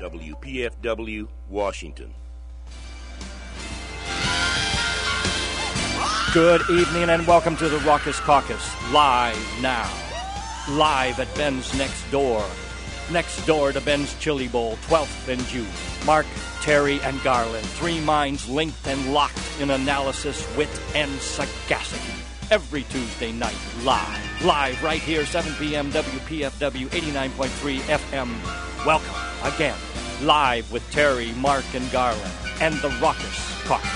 WPFW, Washington. Good evening and welcome to the Raucous Caucus, live now. Live at Ben's Next Door. Next door to Ben's Chili Bowl, 12th and Jew. Mark, Terry, and Garland, three minds linked and locked in analysis, wit, and sagacity. Every Tuesday night, live. Live right here, 7 p.m. WPFW 89.3 FM. Welcome again. Live with Terry, Mark, and Garland, and the Raucous Caucus.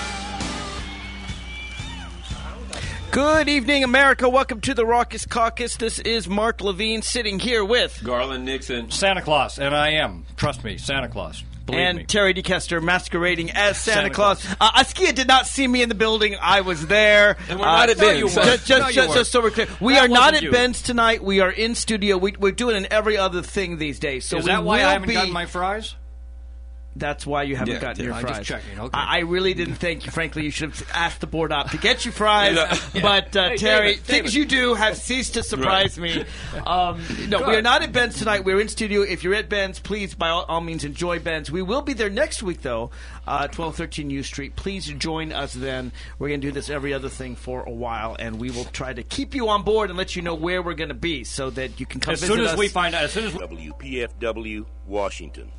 Good evening, America. Welcome to the Raucous Caucus. This is Mark Levine sitting here with Garland Nixon, Santa Claus, and I am, trust me, Santa Claus. Believe and me. Terry DeKester masquerading as Santa Claus. Askia did not see me in the building. I was there. And we're not at Ben's. Just so we're clear. We That are not wasn't at you. Ben's tonight. We are in studio. We're doing an every other thing these days. So Is we that why will I haven't be, gotten my fries? That's why you haven't Yeah, gotten your I'm fries. just checking, okay. I really didn't think, frankly, you should have asked the board op to get you fries. Yeah. But, Terry, David. things you do have ceased to surprise me. No, we are not at Ben's tonight. We're in studio. If you're at Ben's, please, by all means, enjoy Ben's. We will be there next week, though, 1213 U Street. Please join us then. We're going to do this every other thing for a while, and we will try to keep you on board and let you know where we're going to be so that you can come As visit soon as us. we find out, WPFW, Washington.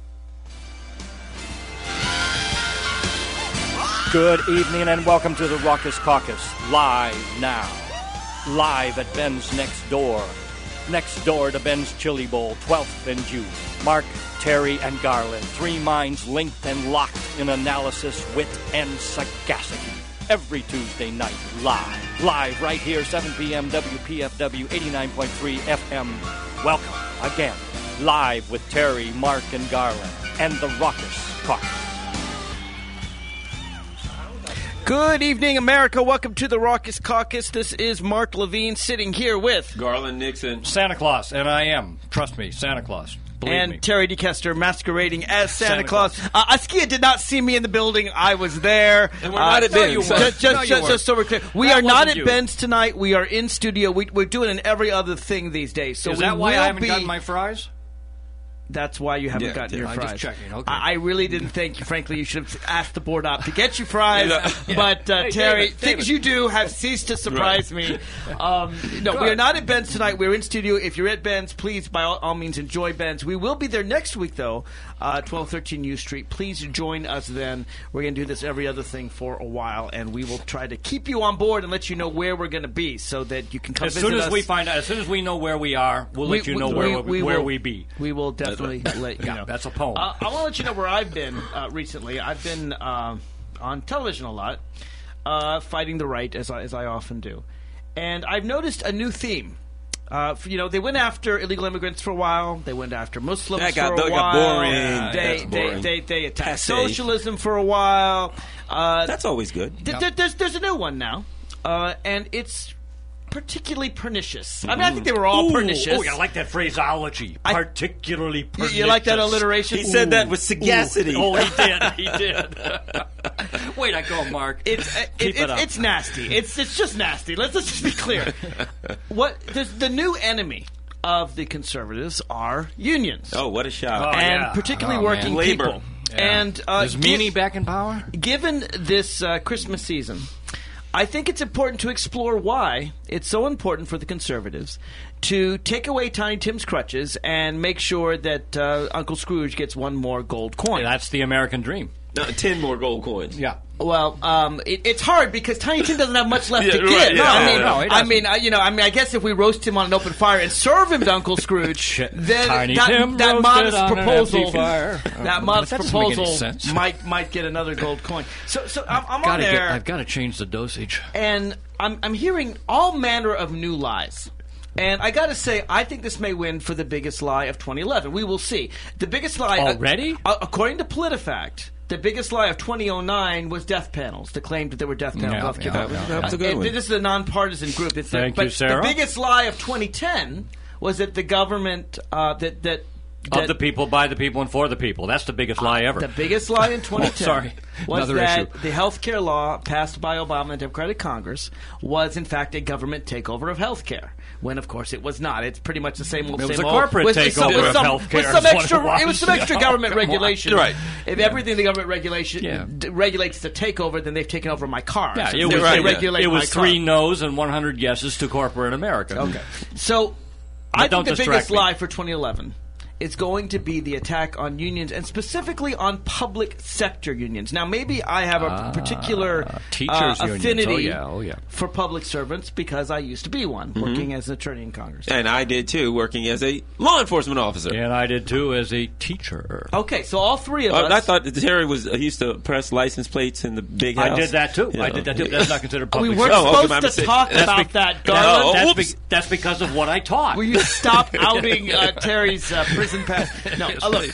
Good evening and welcome to the Raucous Caucus, live now. Live at Ben's Next Door. Next door to Ben's Chili Bowl, 12th and Jew. Mark, Terry, and Garland, three minds linked and locked in analysis, wit, and sagacity. Every Tuesday night, live. Live right here, 7 p.m. WPFW 89.3 FM. Welcome again. Live with Terry, Mark, and Garland, and the Raucous Caucus. Good evening, America. Welcome to the Raucous Caucus. This is Mark Levine sitting here with Garland Nixon, Santa Claus, and I am, trust me, Santa Claus. Believe and me. Terry DeKester masquerading as Santa Santa Claus. Askia did not see me in the building. I was there. and we're not at Ben's. Just so we're clear. We That are not wasn't at you. Ben's tonight. We are in studio. We're doing an every other thing these days. So Is we that why will I haven't be, gotten my fries? That's why you haven't Yeah, gotten yeah, your I'm fries. just checking, okay. I really didn't think, frankly, you should have asked the board op to get you fries. Yeah. But, Terry, David. things you do have ceased to surprise me. No, we are not at Ben's tonight. We're in studio. If you're at Ben's, please, by all means, enjoy Ben's. We will be there next week, though, 1213 U Street. Please join us then. We're going to do this every other thing for a while, and we will try to keep you on board and let you know where we're going to be so that you can come As visit soon as us. we find out, as soon as we know where we are, we'll let you know where we be. We will definitely let you know. That's a poem. I want to let you know where I've been recently. I've been on television a lot, fighting the right, as I often do. And I've noticed a new theme. They went after illegal immigrants for a while. They went after Muslims That for a got while. boring. They That's boring. they attacked Passé. socialism for a while. That's always good. There's a new one now, and it's particularly pernicious. I mean, I think they were all pernicious. Oh, I like that phraseology. Particularly pernicious. You like that alliteration? He said that with sagacity. Oh, he did. He did. Way to go, Mark. Keep it up. It's nasty. It's just nasty. Let's just be clear. The new enemy of the conservatives are unions. Oh, what a shock. and yeah. particularly Oh, working man. Labor. people. Yeah. And Is Meany back in power? given this Christmas season, I think it's important to explore why it's so important for the conservatives to take away Tiny Tim's crutches and make sure that Uncle Scrooge gets one more gold coin. That's the American dream. 10 more gold coins. Yeah. Well, it's hard because Tiny Tim doesn't have much left to give. right, yeah, I guess if we roast him on an open fire and serve him to Uncle Scrooge, then Tiny Tim that roasted modest on an proposal, empty fire. that modest That doesn't make any proposal sense. might get another gold coin. So I'm on there, I've got to change the dosage. and I'm hearing all manner of new lies. And I got to say, I think this may win for the biggest lie of 2011. We will see. The biggest lie Already? according to PolitiFact. The biggest lie of 2009 was death panels. The claim that there were death panels. That's a good one. This is a nonpartisan group. Thank you, Sarah. The biggest lie of 2010 was that the government that Of the people, by the people, and for the people. That's the biggest lie ever. The biggest lie in 2010 sorry. was Another that issue. the health care law passed by Obama and the Democratic Congress was, in fact, a government takeover of health care. When, of course, it was not. It's pretty much the same old, It was same a old. corporate takeover of healthcare With some is what extra, it was. it was some extra government regulation. Right. If everything the government regulation regulates the takeover, then they've taken over my car. Yeah, So it was, they regulate it my was car. 3 no's and 100 yeses to corporate America. Okay. So, But I think don't the distract biggest me. lie for 2011 is going to be the attack on unions, and specifically on public sector unions. Now, maybe I have a particular teachers' unions. affinity Oh, yeah. for public servants because I used to be one, working as an attorney in Congress. And I did too, working as a law enforcement officer. And I did, too, as a teacher. Okay, so all three of us... I thought that Terry used to press license plates in the big house. I did that, too. Yeah. I did that, too. That's not considered we public weren't service. my supposed to mistake. talk about that, Garland. That's because of what I taught. Will you stop outing Terry's prison past? No, look.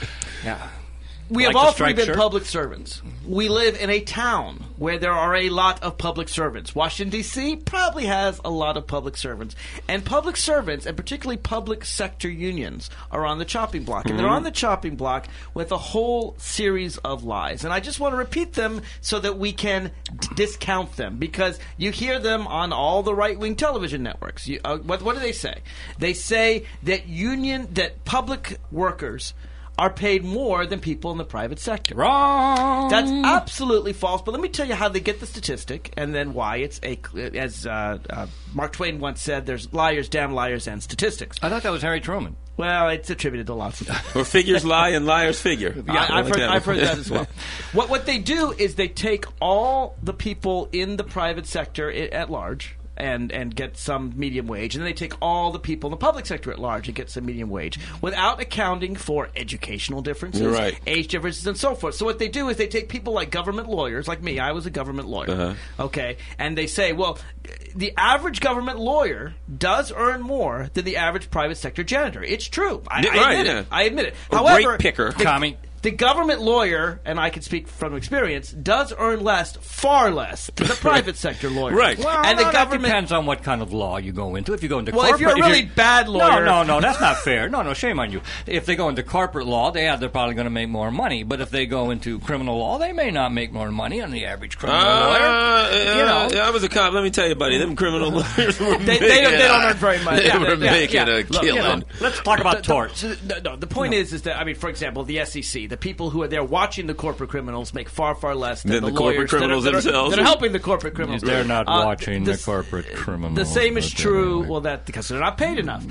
We have Like to all three strike, been sir? public servants. We live in a town where there are a lot of public servants. Washington, D.C. probably has a lot of public servants. And public servants, and particularly public sector unions, are on the chopping block. And they're on the chopping block with a whole series of lies. And I just want to repeat them so that we can discount them. Because you hear them on all the right-wing television networks. What do they say? They say that public workers are paid more than people in the private sector. Wrong. That's absolutely false. But let me tell you how they get the statistic, and then why it's as Mark Twain once said, there's liars, damn liars, and statistics. I thought that was Harry Truman. Well, it's attributed to lots of people. Or figures lie and liars figure. I've heard that as well. What they do is they take all the people in the private sector at large and get some medium wage, and then they take all the people in the public sector at large and get some medium wage without accounting for educational differences, Right. age differences, and so forth. So what they do is they take people like government lawyers, like me. I was a government lawyer, okay, and they say, well, the average government lawyer does earn more than the average private sector janitor. It's true. I admit it. I admit it. Or However, grape picker. Tommy. the government lawyer, and I can speak from experience, does earn far less than the private sector lawyer. Right. Well, and no, the government that depends on what kind of law you go into. If you go into Well, corporate, if you're a really bad lawyer, no, that's not fair. No, shame on you. If they go into corporate law, they're probably going to make more money. But if they go into criminal law, they may not make more money than the average criminal lawyer. I was a cop. Let me tell you, buddy, them criminal lawyers were they don't earn very much. They were making a Look, killing. Let's talk about torts. No, the point is that, I mean, for example, the SEC, the people who are there watching the corporate criminals make far less than the lawyers corporate criminals that themselves. are helping the corporate criminals. They're not watching the corporate criminals. The same is but true. anyway. Well, that because they're not paid enough.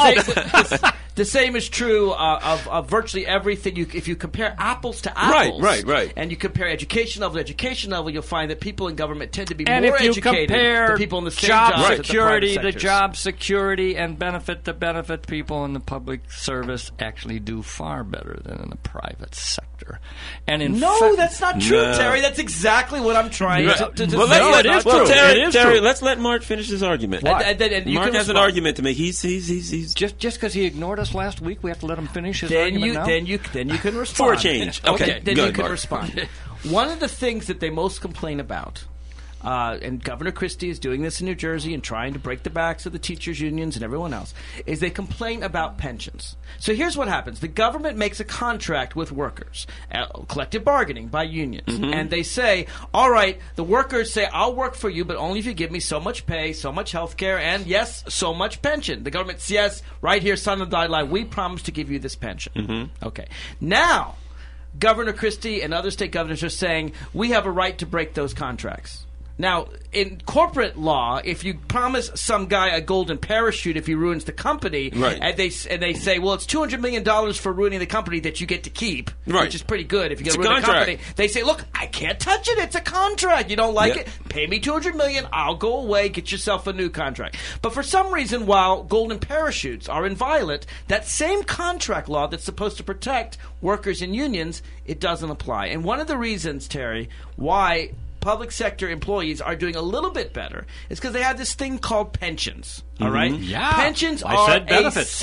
The same is true of virtually everything. If you compare apples to apples, right, and you compare education level to education level, you'll find that people in government tend to be And more if you educated compare than people in the same job jobs at the security, private the sectors. job security and benefit to benefit people in the public service actually do far better than in the private sector. And in No, that's not true, No. Terry. That's exactly what I'm trying to Well, say. it is true. Terry, It is Terry, true. let's let Mark finish his argument. And you Mark can has an respond. argument to make. He's just because he ignored us last week, we have to let him finish his Then argument you now? then you can respond. For a change. Okay, Then good, you can Mark. respond. One of the things that they most complain about, and Governor Christie is doing this in New Jersey and trying to break the backs of the teachers' unions and everyone else, is they complain about pensions. So here's what happens. The government makes a contract with workers, collective bargaining by unions, and they say, all right, the workers say, I'll work for you, but only if you give me so much pay, so much health care, and yes, so much pension. The government says, yes, right here, son of the dotted line, we promise to give you this pension. Okay. Now, Governor Christie and other state governors are saying, we have a right to break those contracts. Now, in corporate law, if you promise some guy a golden parachute if he ruins the company, Right. and they say, well, it's $200 million for ruining the company that you get to keep, Right. which is pretty good if you get It's to a ruin the contract. company. They say, look, I can't touch it. It's a contract. You don't like Yeah. it? Pay me $200 million. I'll go away. Get yourself a new contract. But for some reason, while golden parachutes are inviolate, that same contract law that's supposed to protect workers and unions, it doesn't apply. And one of the reasons, Terry, why public sector employees are doing a little bit better is because they have this thing called pensions. All right? Yeah. Pensions I are said a benefits. set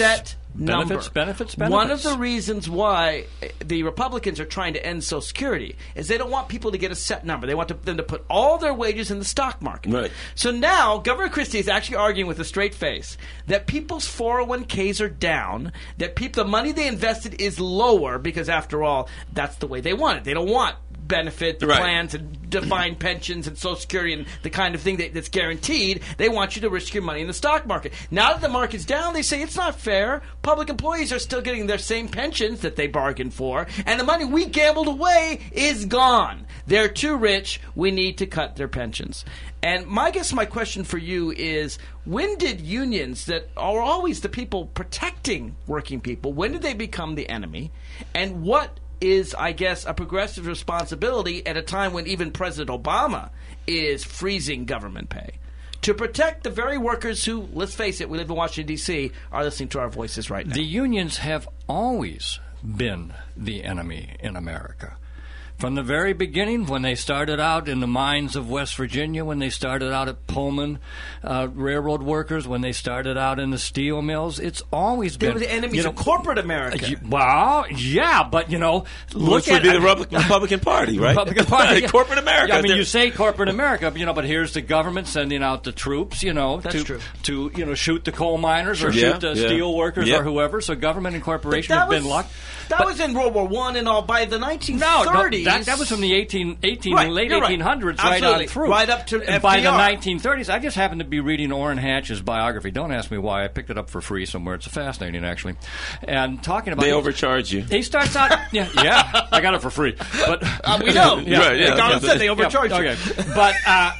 number. Benefits. One of the reasons why the Republicans are trying to end Social Security is they don't want people to get a set number. They want them to put all their wages in the stock market. Right. So now Governor Christie is actually arguing with a straight face that people's 401ks are down, that the money they invested is lower because, after all, that's the way they want it. They don't want benefit plans and defined pensions and Social Security and the kind of thing that's guaranteed. They want you to risk your money in the stock market. Now that the market's down, they say it's not fair. Public employees are still getting their same pensions that they bargained for, and the money we gambled away is gone. They're too rich. We need to cut their pensions. And my question for you is, when did unions that are always the people protecting working people, when did they become the enemy? And what is, I guess, a progressive responsibility at a time when even President Obama is freezing government pay to protect the very workers who, let's face it, we live in Washington, D.C., are listening to our voices right now? The unions have always been the enemy in America. From the very beginning, when they started out in the mines of West Virginia, when they started out at Pullman railroad workers, when they started out in the steel mills, it's always been... They were the enemies of corporate America. Well, yeah, but, look which would be the Republican Party, right? Republican Party. Yeah. Corporate America. Yeah, I mean, you say corporate America, but here's the government sending out the troops, to shoot the coal miners or shoot the steel workers or whoever. So government and corporation have been locked. That was in World War I and all. By the 1930s... No, that was from the late 1800s right on through. Right up to and FDR. By the 1930s, I just happened to be reading Orrin Hatch's biography. Don't ask me why. I picked it up for free somewhere. It's fascinating, actually. And talking about... They overcharge you. He starts out... Yeah, I got it for free. But we know. Right, said they overcharge you. Okay. But,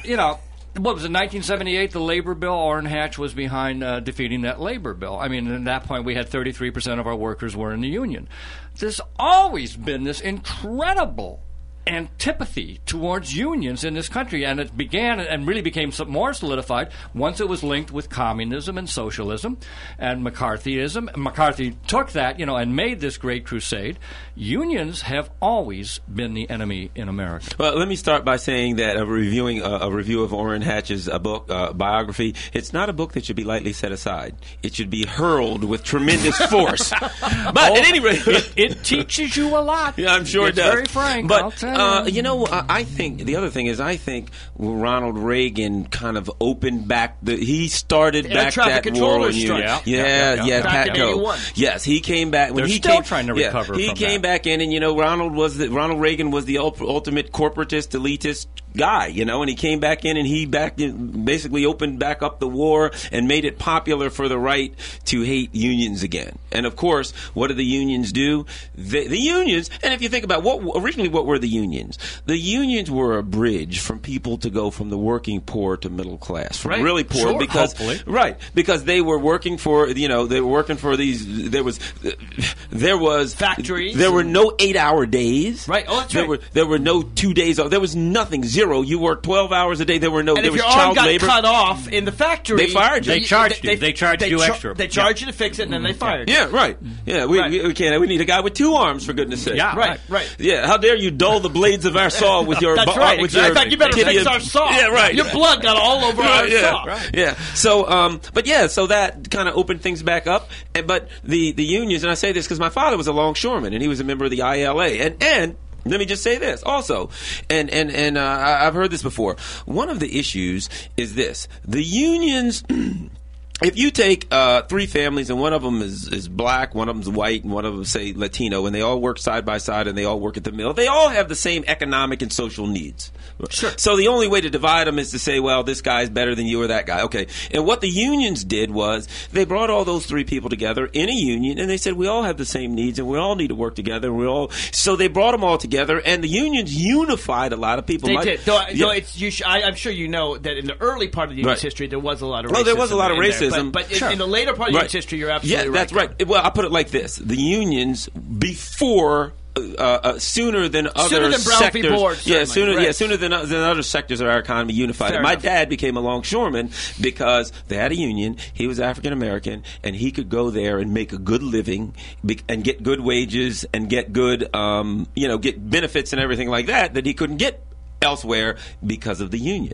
what was it, 1978, the labor bill? Orrin Hatch was behind defeating that labor bill. I mean, at that point, we had 33% of our workers were in the union. There's always been this incredible antipathy towards unions in this country, and it began and really became more solidified once it was linked with communism and socialism and McCarthyism. McCarthy took that, and made this great crusade. Unions have always been the enemy in America. Well, let me start by saying that reviewing a review of Orrin Hatch's book, biography, it's not a book that should be lightly set aside. It should be hurled with tremendous force. But at any rate... it teaches you a lot. Yeah, I'm sure it does. It's very frank, but, I'll tell you. I think the other thing is I think Ronald Reagan kind of opened back he started back that war on you. Yeah, Pat in 81. Yes, he came back when They're he still came trying to recover. He from came that. back in, and Ronald Reagan was the ultimate corporatist, elitist guy, and he came back in and he basically opened back up the war and made it popular for the right to hate unions again. And of course, what do the unions do? The unions, and if you think about what were the unions? The unions were a bridge from people to go from the working poor to middle class, from really poor because they were working for these. There was factories. There were no 8-hour days. Right. Oh, that's right. There were no 2 days off. There was nothing. Zero. You worked 12 hours a day. There were no. And there if was your arm child got labor. cut off in the factory, they fired you. They charged you. They charged you extra. They charged you to fix it, and then they fired you. Yeah, right. Yeah, we can't. We need a guy with 2 arms, for goodness sake. Yeah, right. Yeah, how dare you dull the blades of our saw with your... That's right. With In fact, you better fix our saw. Yeah, right. Your blood got all over our saw. Right. Yeah. So, so that kind of opened things back up. But the unions, and I say this because my father was a longshoreman, and he was a member of the ILA. And let me just say this also, and I've heard this before. One of the issues is this: the unions. If you take 3 families and one of them is black, one of them's white, and one of them, say, Latino, and they all work side by side and they all work at the mill, they all have the same economic and social needs. Sure. So the only way to divide them is to say, well, this guy's better than you or that guy. Okay. And what the unions did was they brought all those 3 people together in a union, and they said, we all have the same needs and we all need to work together. So they brought them all together, and the unions unified a lot of people. They did. I'm sure you know that in the early part of the union's history, there was a lot of racism. Oh, there was a lot of racism. But in the later part of union's history, you're absolutely right. Yeah, that's right. Well, I'll put it like this. The unions before... sooner than other Brown sectors. v. Board, sooner than other sectors of our economy unified. My dad became a longshoreman because they had a union. He was African American, and he could go there and make a good living and get good wages and get good, get benefits and everything like that he couldn't get elsewhere because of the union.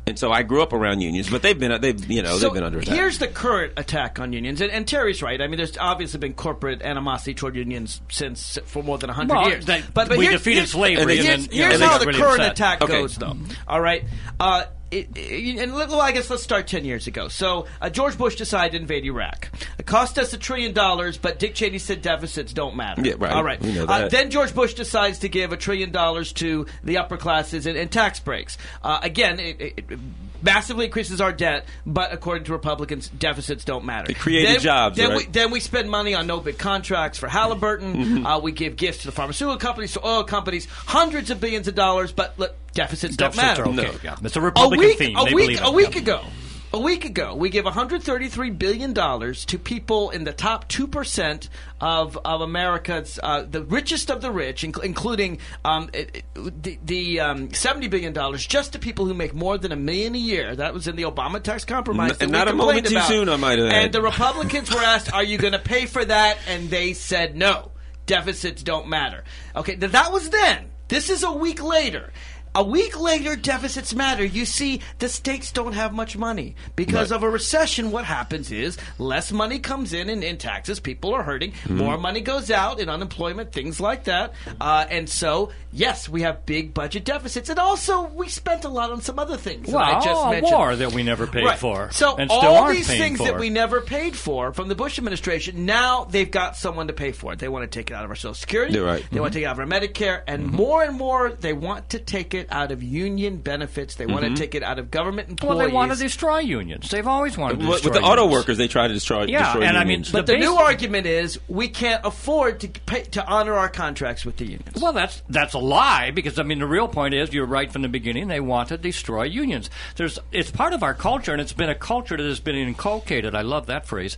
And so I grew up around unions, but they've been under attack. Here's the current attack on unions, and Terry's right. I mean, there's obviously been corporate animosity toward unions for more than 100 years. But we defeated slavery. Here's how the current attack goes, though. All right. I guess let's start 10 years ago. So George Bush decided to invade Iraq. It cost us $1 trillion, but Dick Cheney said deficits don't matter. Yeah, right. All right. We know that. Then George Bush decides to give $1 trillion to the upper classes and tax breaks. Again, it massively increases our debt, but according to Republicans, deficits don't matter. It created jobs, right? Then we spend money on no-bid contracts for Halliburton. We give gifts to the pharmaceutical companies, to oil companies, hundreds of billions of dollars, but deficits don't matter. Okay. No. Yeah. It's a Republican theme. A week ago, we give $133 billion to people in the top 2% of America's, the richest of the rich, including the $70 billion just to people who make more than $1 million a year. That was in the Obama tax compromise. And not a moment too soon, I might add. And the Republicans were asked, are you going to pay for that? And they said no. Deficits don't matter. Okay, that was then. This is a week later. A week later, deficits matter. You see, the states don't have much money. Because of a recession, what happens is less money comes in taxes. People are hurting. More money goes out in unemployment, things like that. And so, yes, we have big budget deficits. And also, we spent a lot on some other things that I just mentioned. A war that we never paid for. So and still all aren't these paying things for. that we never paid for from the Bush administration, now they've got someone to pay for it. They want to take it out of our Social Security. Right. They want to take it out of our Medicare. And more, they want to take it out of union benefits. They want to take it out of government employees. Well, they want to destroy unions. They've always wanted to destroy with the unions. auto workers, they try to destroy and unions. I mean, but the new argument is we can't afford to honor our contracts with the unions. Well, that's a lie, because I mean the real point is you're right from the beginning. They want to destroy unions. It's part of our culture, and it's been a culture that has been inculcated. I love that phrase.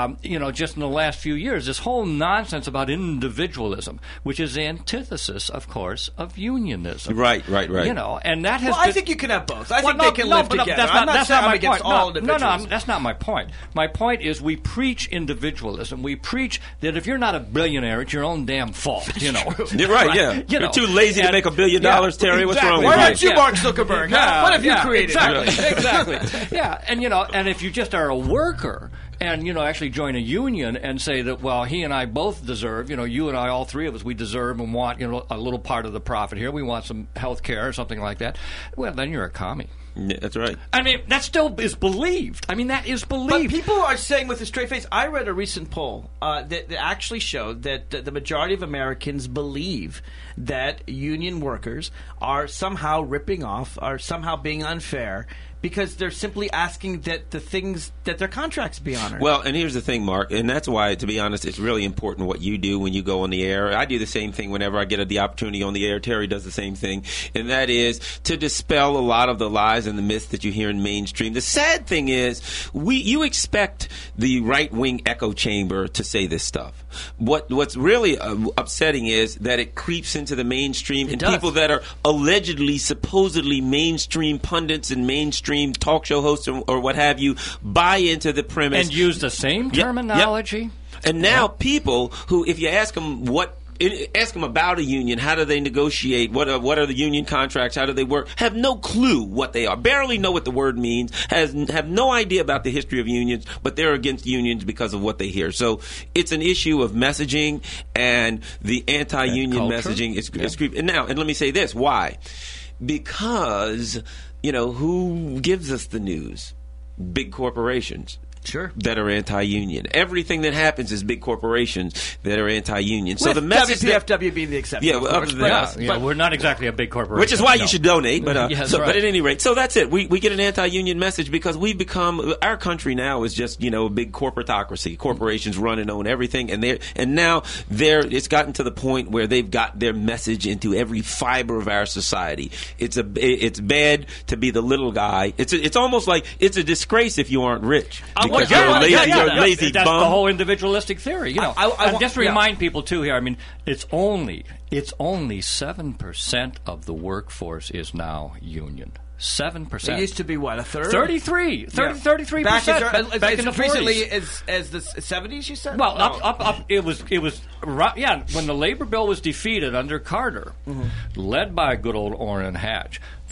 Just in the last few years, this whole nonsense about individualism, which is the antithesis, of course, of unionism. Right. And that has. I think you can have both. I think they can live together. That's not my point. No, that's not my point. My point is we preach individualism. We preach that if you're not a billionaire, it's your own damn fault. You're right. Yeah, you're too lazy to make $1 billion, Terry. What's wrong with you? Why aren't you Mark Zuckerberg? What have you created? Exactly. Yeah, and if you just are a worker. And, actually join a union and say that, well, he and I both deserve, you and I, all three of us, we deserve and want, a little part of the profit here. We want some health care or something like that. Well, then you're a commie. Yeah, that's right. I mean, that still is believed. I mean, that is believed. But people are saying with a straight face, I read a recent poll that actually showed that the majority of Americans believe that union workers are somehow ripping off, are somehow being unfair, because they're simply asking that their contracts be honored. Well, and here's the thing, Mark, and that's why, to be honest, it's really important what you do when you go on the air. I do the same thing whenever I get the opportunity on the air. Terry does the same thing, and that is to dispel a lot of the lies and the myths that you hear in mainstream. The sad thing is, you expect the right-wing echo chamber to say this stuff. What's really upsetting is that it creeps into the mainstream, and people that are allegedly, supposedly mainstream pundits and mainstream talk show hosts or what have you buy into the premise and use the same terminology. Yep. And now people who, if you ask them about a union, how do they negotiate, what are the union contracts, how do they work, have no clue what they are, barely know what the word means, have no idea about the history of unions, but they're against unions because of what they hear. So it's an issue of messaging, and the anti-union messaging is creeping. And let me say this, why? Because who gives us the news? Big corporations. Sure. That are anti-union. Everything that happens is big corporations that are anti-union. So the message WPFW being the exception. Yeah, other than us. But we're not exactly a big corporation. Which is why you should donate. But yes, but at any rate, so that's it. We get an anti-union message because we've become, our country now is just a big corporatocracy. Corporations run and own everything, and now it's gotten to the point where they've got their message into every fiber of our society. It's bad to be the little guy. It's almost like it's a disgrace if you aren't rich. Because you're a lazy That's bum. the whole individualistic theory. Just to remind people too here. I mean, it's only 7% of the workforce is now union. 7%. It used to be what, a third? 33%. Back in the recently as the 70s, you said? Well, up. It was. When the labor bill was defeated under Carter, led by good old Orrin Hatch, the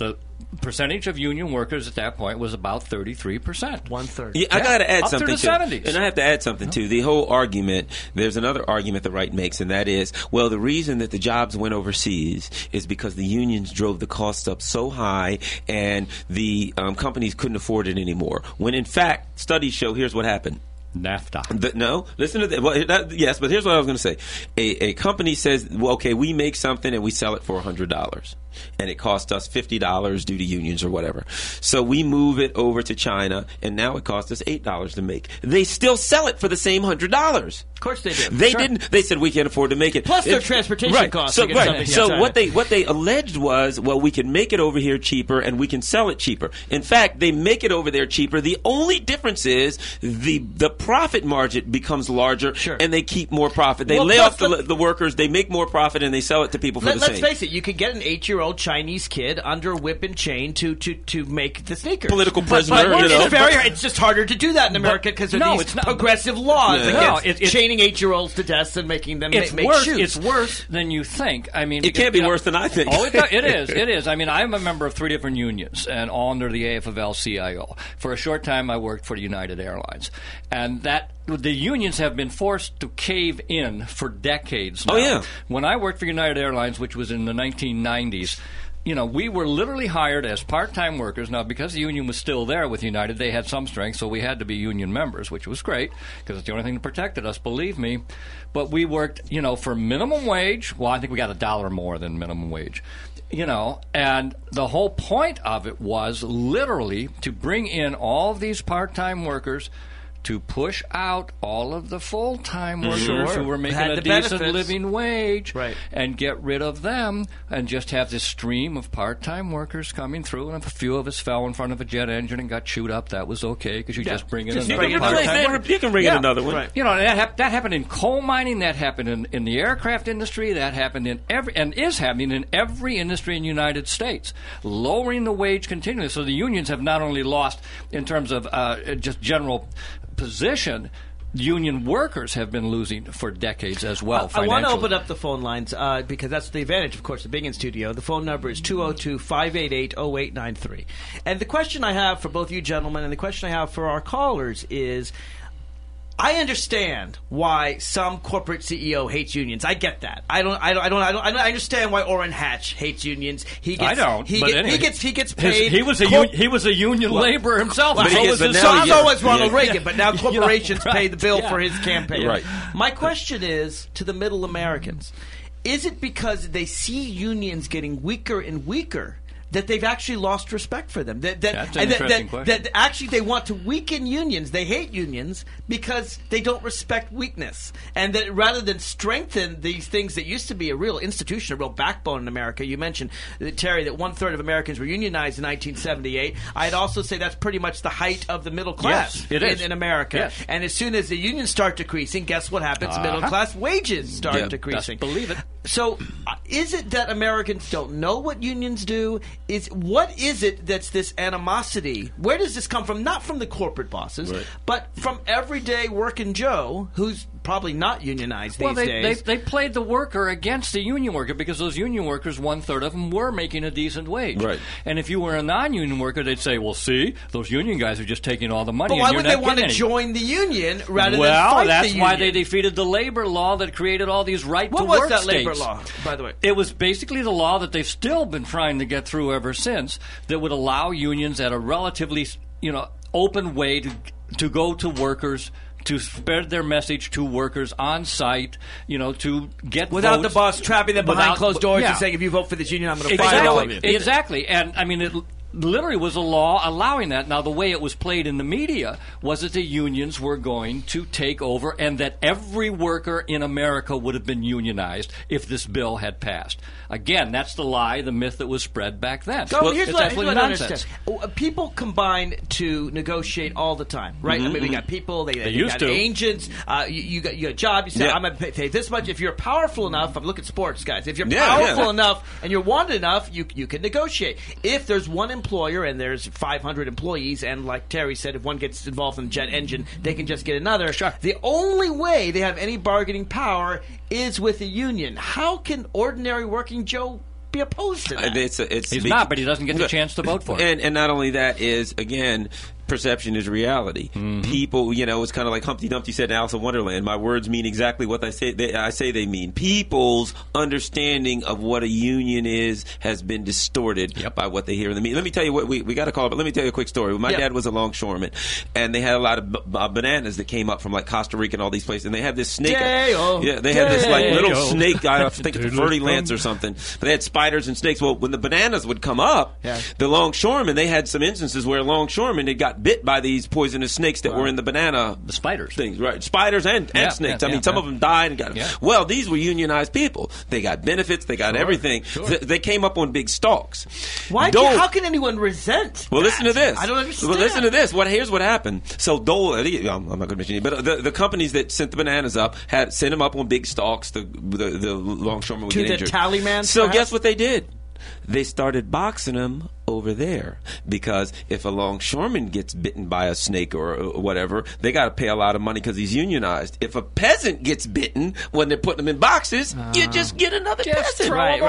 percentage of union workers at that point was about 33%. 1/3. Yeah, I got to add up something to the 70s. And I have to add something too. The whole argument. There's another argument the right makes, and that is, well, the reason that the jobs went overseas is because the unions drove the costs up so high, and the companies couldn't afford it anymore. When in fact, studies show here's what happened. NAFTA. No, listen to that. Well, yes, but here's what I was going to say. A company says, well, okay, we make something and we sell it for $100. And it cost us $50 due to unions or whatever. So we move it over to China, and now it costs us $8 to make. They still sell it for the same $100. Of course they did. They didn't. They said we can't afford to make it. Plus their transportation costs. So, to get something so outside. what they alleged was, well, we can make it over here cheaper and we can sell it cheaper. In fact, they make it over there cheaper. The only difference is the profit margin becomes larger, and they keep more profit. They lay off the workers, they make more profit, and they sell it to people for the same. Let's face it. You could get an 8-year-old Chinese kid under a whip and chain to make the sneakers. Political prisoner. It's just harder to do that in America because of these progressive laws against chaining 8-year-olds to desks and making them make shoes. It's worse than you think. I mean, it can't be worse than I think. Oh, it is. It is. I mean, I'm a member of 3 different unions, and all under the AFL-CIO. For a short time, I worked for United Airlines, and the unions have been forced to cave in for decades now. Oh, yeah. When I worked for United Airlines, which was in the 1990s, we were literally hired as part-time workers. Now, because the union was still there with United, they had some strength, so we had to be union members, which was great because it's the only thing that protected us, believe me. But we worked, for minimum wage. Well, I think we got $1 more than minimum wage. And the whole point of it was literally to bring in all of these part-time workers to push out all of the full-time workers who were making a decent living wage and get rid of them and just have this stream of part-time workers coming through. And if a few of us fell in front of a jet engine and got chewed up, that was okay because you just bring in another part-time worker. You can bring in another one. Right. That happened in coal mining, that happened in the aircraft industry, that happened in is happening in every industry in the United States, lowering the wage continually. So the unions have not only lost in terms of just general position, union workers have been losing for decades as well. I want to open up the phone lines because that's the advantage, of course, of being in studio. The phone number is 202-588-0893. And the question I have for both you gentlemen and the question I have for our callers is, I understand why some corporate CEO hates unions. I get that. I understand why Orrin Hatch hates unions. He gets paid. He was a union laborer himself. So was Ronald Reagan. But now corporations pay the bill for his campaign. Right. My question is to the middle Americans: is it because they see unions getting weaker and weaker that they've actually lost respect for them? That's an interesting question. That actually they want to weaken unions. They hate unions because they don't respect weakness. And that rather than strengthen these things that used to be a real institution, a real backbone in America. You mentioned, Terry, that 1/3 of Americans were unionized in 1978. I'd also say that's pretty much the height of the middle class in America. Yes. And as soon as the unions start decreasing, guess what happens? Middle class wages start decreasing. Believe it. So is it that Americans don't know what unions do? What is it that's this animosity? Where does this come from? Not from the corporate bosses, but from everyday working Joe, who's probably not unionized these days. They played the worker against the union worker because those union workers, 1/3 of them, were making a decent wage. Right. And if you were a non-union worker, they'd say, well, see, those union guys are just taking all the money. But why would they want to join the union rather than fight the union? Well, that's why they defeated the labor law that created all these right-to-work states. What was that labor law, by the way? It was basically the law that they've still been trying to get through ever since that would allow unions at a relatively, open way to go to workers, to spread their message to workers on site, to get without votes, the boss trapping them behind closed doors and saying, if you vote for this union, I'm going to fire all of you. Exactly. And, I mean, it literally was a law allowing that. Now, the way it was played in the media was that the unions were going to take over and that every worker in America would have been unionized if this bill had passed. Again, that's the lie, the myth that was spread back then. Here's what I understand. People combine to negotiate all the time, right? I mean, we got people, they got agents, you got a job, you say, I'm going to pay this much. If you're powerful enough, look at sports, guys. If you're powerful enough and you're wanted enough, you can negotiate. If there's one employer and there's 500 employees, and like Terry said, if one gets involved in the jet engine, they can just get another. Sure. The only way they have any bargaining power is with a union. How can ordinary working Joe be opposed to that. He's not, but he doesn't get the chance to vote for it. And not only that is, again, perception is reality. People, it's kind of like Humpty Dumpty said in Alice in Wonderland, my words mean exactly what I say they mean. People's understanding of what a union is has been distorted by what they hear in the media. Let me tell you what, we got to call it, but let me tell you a quick story. My dad was a longshoreman, and they had a lot of bananas that came up from like Costa Rica and all these places, and they had this snake. They had this like little snake, I think it's a Ferdy Lance or something. But they had spiders and snakes. Well, when the bananas would come up, the longshoremen, they had some instances where longshoremen had got bit by these poisonous snakes that were in the banana. The spiders. Things, right. Spiders and snakes. I mean, some of them died and got Well, these were unionized people. They got benefits. They got everything. They came up on big stalks. How can anyone resent Well, listen to this. I don't understand. Well, listen to this. Here's what happened. So Dole, I'm not going to mention it, but the companies that sent the bananas up had sent them up on big stalks. The longshoremen would get injured. To the tallyman. So guess what they did? They started boxing them over there, because if a longshoreman gets bitten by a snake or whatever, they got to pay a lot of money because he's unionized. If a peasant gets bitten when they're putting them in boxes, you just get another peasant. Right.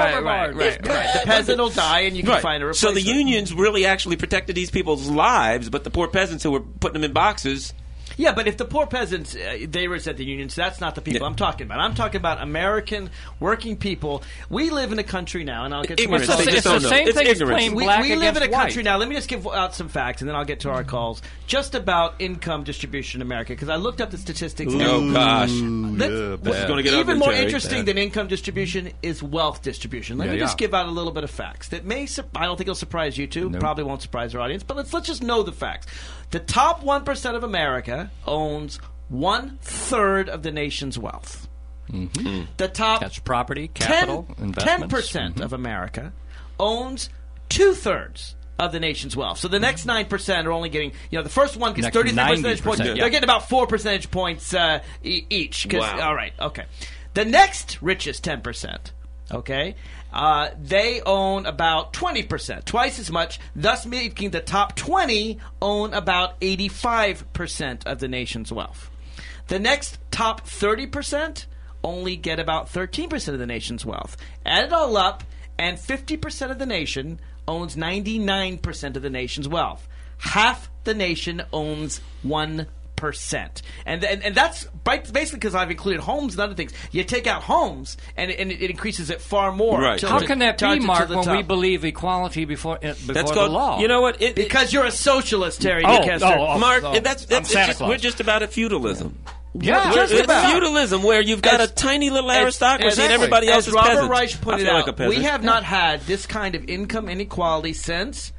The peasant will die, and you can find a replacement. So the unions really actually protected these people's lives, but the poor peasants who were putting them in boxes. Yeah, but if the poor peasants, they resent the unions, that's not the people I'm talking about. I'm talking about American working people. We live in a country now, and I'll get to my calls. It's the same thing as playing black We live in a country white. now. Let me just give out some facts, and then I'll get to our calls, just about income distribution in America, because I looked up the statistics. Oh, gosh. This is going to get even ugly, more Jerry. interesting than income distribution is wealth distribution. Let me just give out a little bit of facts that I don't think it'll surprise you two, probably won't surprise our audience, but let's just know the facts. The top 1% of America owns 1/3 of the nation's wealth. The top That's property, capital, investments. 10% of America owns 2/3 of the nation's wealth. So the next 9% are only getting, the first one gets 33 percentage points. They're getting about 4 percentage points each. Wow. All right, okay. The next richest 10%, okay, they own about 20%, twice as much, thus making the top 20 own about 85% of the nation's wealth. The next top 30% only get about 13% of the nation's wealth. Add it all up, and 50% of the nation owns 99% of the nation's wealth. Half the nation owns 1%. And that's basically because I've included homes and other things. You take out homes, and it increases it far more. Right. How can that be, Mark, when we believe equality before That's the law? You know what? Because you're a socialist, Terry. Mark, we're just about a feudalism. Yeah, it's feudalism where you've got a tiny little aristocracy and everybody else is peasants. As Robert Reich pointed out, like we have not had this kind of income inequality since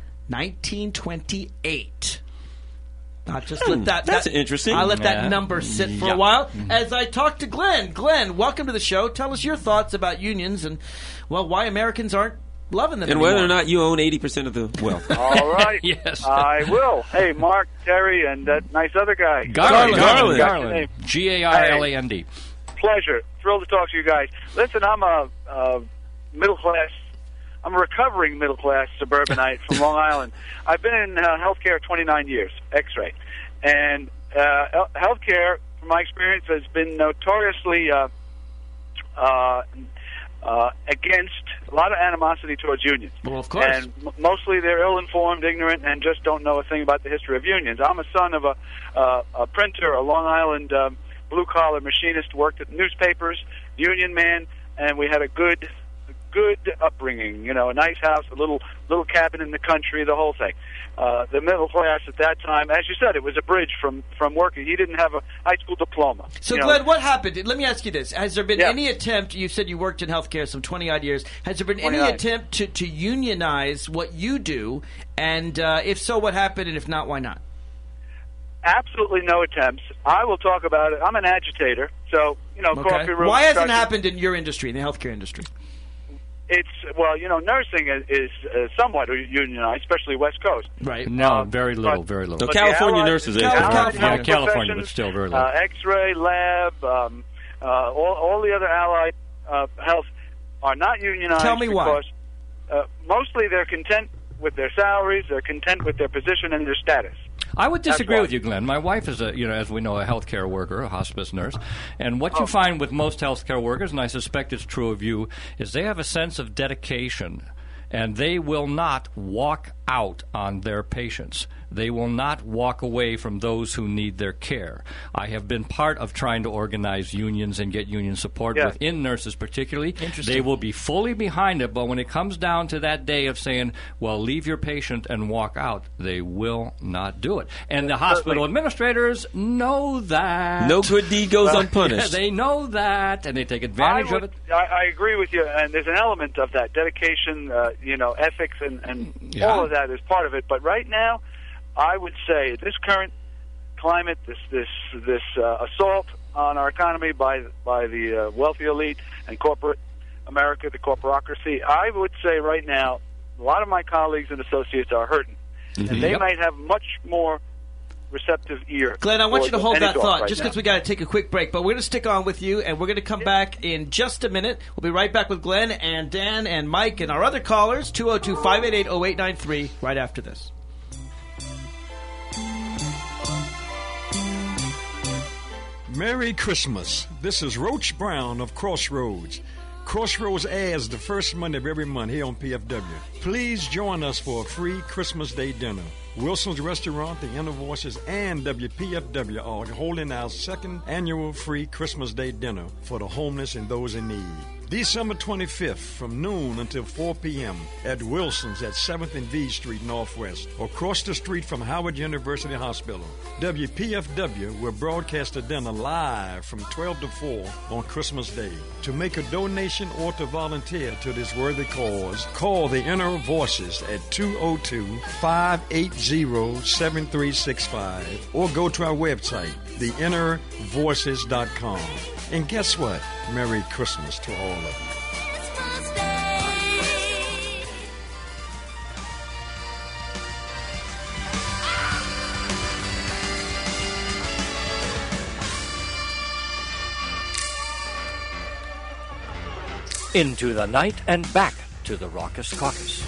1928. Not just let that's interesting. I'll let that number sit for a while as I talk to Glenn. Glenn, welcome to the show. Tell us your thoughts about unions and, why Americans aren't loving them and anymore. whether or not you own 80% of the wealth. All right. Yes. I will. Hey, Mark, Terry, and that nice other guy. Garland. Garland. Pleasure. Thrilled to talk to you guys. Listen, I'm a middle-class, I'm a recovering middle-class suburbanite from Long Island. I've been in healthcare 29 years, X-ray. And healthcare, from my experience, has been notoriously against a lot of animosity towards unions. Well, of course. And mostly they're ill-informed, ignorant, and just don't know a thing about the history of unions. I'm a son of a printer, a Long Island blue-collar machinist, worked at newspapers, union man, and we had a good upbringing, a nice house, a little cabin in the country, the whole thing. The middle class at that time, as you said, it was a bridge from working. He didn't have a high school diploma. So, Glenn, what happened? Let me ask you this. Has there been any attempt, you said you worked in healthcare some 20-odd years, has there been any attempt to unionize what you do? And if so, what happened? And if not, why not? Absolutely no attempts. I will talk about it. I'm an agitator, so, coffee room. Why hasn't it happened in your industry, in the healthcare industry? It's, nursing is somewhat unionized, especially West Coast. Right. No, very little. So California nurses are California, but still very little. X-ray, lab, all the other allied health are not unionized. Tell me why. Because mostly they're content with their salaries, they're content with their position and their status. I would disagree why. with you, Glenn. My wife is as we know, a healthcare worker, a hospice nurse, and what you find with most healthcare workers, and I suspect it's true of you, is they have a sense of dedication, and they will not walk out on their patients. They will not walk away from those who need their care. I have been part of trying to organize unions and get union support within nurses particularly. They will be fully behind it, but when it comes down to that day of saying, well, leave your patient and walk out, they will not do it. And the hospital administrators know that. No good deed goes unpunished. They know that, and they take advantage of it. I agree with you, and there's an element of that dedication, ethics, and all of that is part of it. But right now, I would say this current climate, this assault on our economy by the wealthy elite and corporate America, the corporocracy, I would say right now, a lot of my colleagues and associates are hurting, and they might have much more receptive ear. Glenn, I want you to hold that thought, right just now. because we got to take a quick break. But we're going to stick on with you, and we're going to come back in just a minute. We'll be right back with Glenn and Dan and Mike and our other callers, 202-588-0893, right after this. Merry Christmas. This is Roach Brown of Crossroads. Crossroads airs the first Monday of every month here on PFW. Please join us for a free Christmas Day dinner. Wilson's Restaurant, the Inner Voices, and WPFW are holding our second annual free Christmas Day dinner for the homeless and those in need. December 25th from noon until 4 p.m. at Wilson's at 7th and V Street Northwest, across the street from Howard University Hospital. WPFW will broadcast the dinner live from 12 to 4 on Christmas Day. To make a donation or to volunteer to this worthy cause, call the Inner Voices at 202-580-7365 or go to our website, theinnervoices.com. And guess what? Merry Christmas to all of you. Into the night and back to the Raucous Caucus.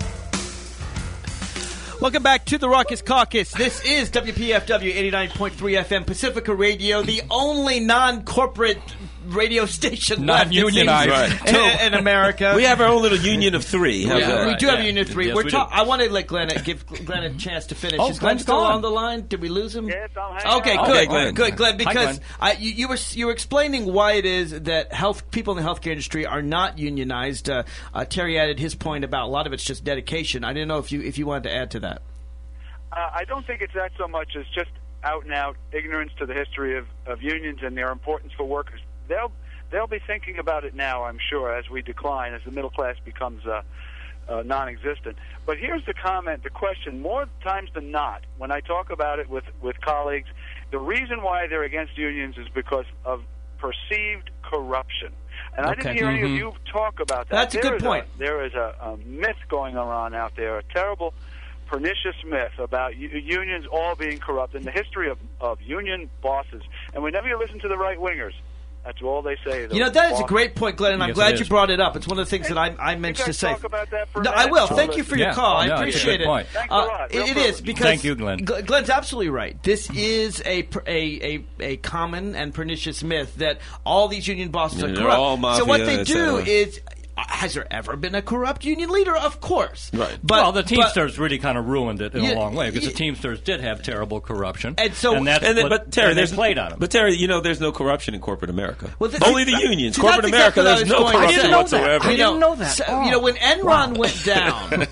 Welcome back to the Raucous Caucus. This is WPFW 89.3 FM Pacifica Radio, the only non-corporate radio station non-unionized in America. We have our own little union of three. We do have a union of three. Yes, I want to let give Glenn a chance to finish. Is Glenn Glenn's still gone. on the line? Did we lose him? Yes, I'm hanging Okay, out. good, Okay, Glenn. good, Glenn. Because Glenn. you were explaining why it is that people in the healthcare industry are not unionized. Terry added his point about a lot of it's just dedication. I didn't know if you wanted to add to that. I don't think it's that so much as just out and out ignorance to the history of unions and their importance for workers. They'll be thinking about it now, I'm sure, as we decline, as the middle class becomes non-existent. But here's the comment, the question: more times than not, when I talk about it with colleagues, the reason why they're against unions is because of perceived corruption. And I didn't hear any of you talk about that. That's a good point. There is a myth going around out there, a terrible, pernicious myth about unions all being corrupt, and the history of union bosses. And whenever you listen to the right-wingers, that's all they say. That is a great point, Glenn, and I'm Yes, glad it you is. brought it up. It's one of the things that I meant You to guys say. talk about that for a No, minute? I will. Thank you for your Yeah. call. I No, it's a appreciate good it. point. Thanks a lot. Real It is privilege. because Thank you, Glenn. Glenn's absolutely right. This is a common and pernicious myth that all these union bosses are They're corrupt. all mafia, So what they et do cetera. is. Has there ever been a corrupt union leader? Of course. Right. Well, the Teamsters really kind of ruined it in Yeah, a long way because the yeah. Teamsters did have terrible corruption, And so- but Terry, they played on them. But Terry, there's no corruption in corporate America. Well, Only the unions. See, Corporate that's America, exactly what I there's was no going to corruption say. whatsoever. I didn't know that. So, when Enron went down,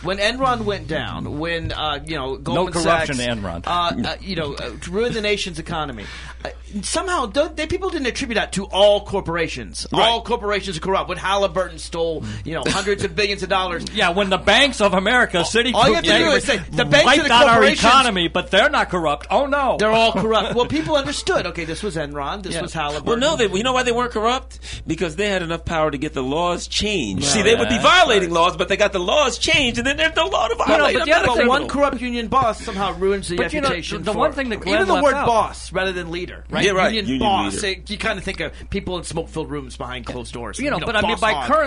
when Goldman corruption Sachs, to Enron. ruined the nation's economy. Somehow, people didn't attribute that to all corporations. Right. All corporations are corrupt. When Halliburton stole, hundreds of billions of dollars. Yeah, when the banks of America, Citigroup, all you have to do is say, the banks wiped and the out our corporations- economy, but they're not corrupt. Oh no, They're all corrupt. Well, people understood. Okay, this was Enron. This was Halliburton. Well, no, you know why they weren't corrupt? Because they had enough power to get the laws changed. Right. See, they would be violating laws, but they got the laws changed, and then there's no law to violate. but I'm yeah, not a but criminal. one corrupt union boss somehow ruins the But, reputation. the for one thing that Glenn even the left word out- boss rather than leader, right? Yeah, right. Union Union boss. leader. You kind of think of people in smoke-filled rooms behind closed doors. but I mean, boss by hog. current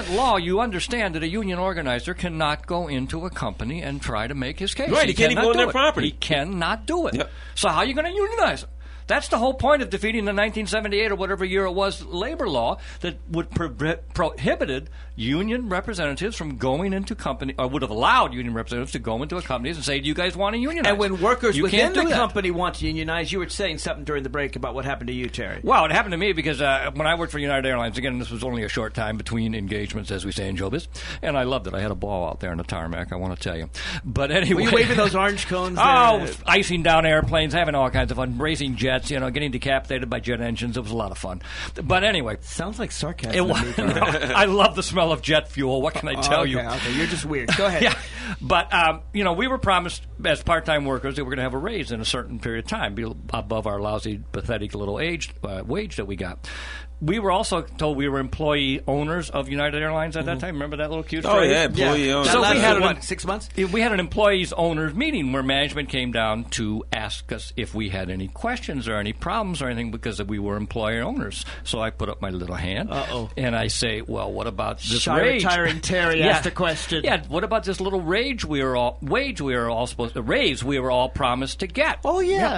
current law, you understand that a union organizer cannot go into a company and try to make his case. Right, he can't even go on their do it. property. He cannot do it. Yep. So how are you going to unionize them? That's the whole point of defeating the 1978 or whatever year it was labor law that would prohibited union representatives from going into company, or would have allowed union representatives to go into a companies and say, "Do you guys want to unionize?" And when workers you within can't do the that. company want to unionize, you were saying something during the break about what happened to you, Terry. Well, it happened to me because when I worked for United Airlines, again, this was only a short time between engagements, as we say in showbiz, and I loved it. I had a ball out there in the tarmac, I want to tell you. But anyway, Were you waving those orange cones? Oh, there? icing down airplanes, having all kinds of fun, racing jets, getting decapitated by jet engines. It was a lot of fun. But anyway, Sounds like sarcasm. it was, to me, Carl. I love the smell of jet fuel. What can I tell you? Okay, you're just weird. Go ahead. Yeah, but we were promised as part-time workers that we're going to have a raise in a certain period of time, be above our lousy, pathetic little wage that we got. We were also told we were employee owners of United Airlines at that time. Remember that little cute Oh phrase? yeah, employee owned. So we had what, 6 months? We had an employees owners meeting where management came down to ask us if we had any questions or any problems or anything because we were employer owners. So I put up my little hand and I say, "Well, what about this Shy rage?" retiring Terry asked a question. Yeah, what about this little wage we were all supposed to raise? We were all promised to get. Oh, yeah.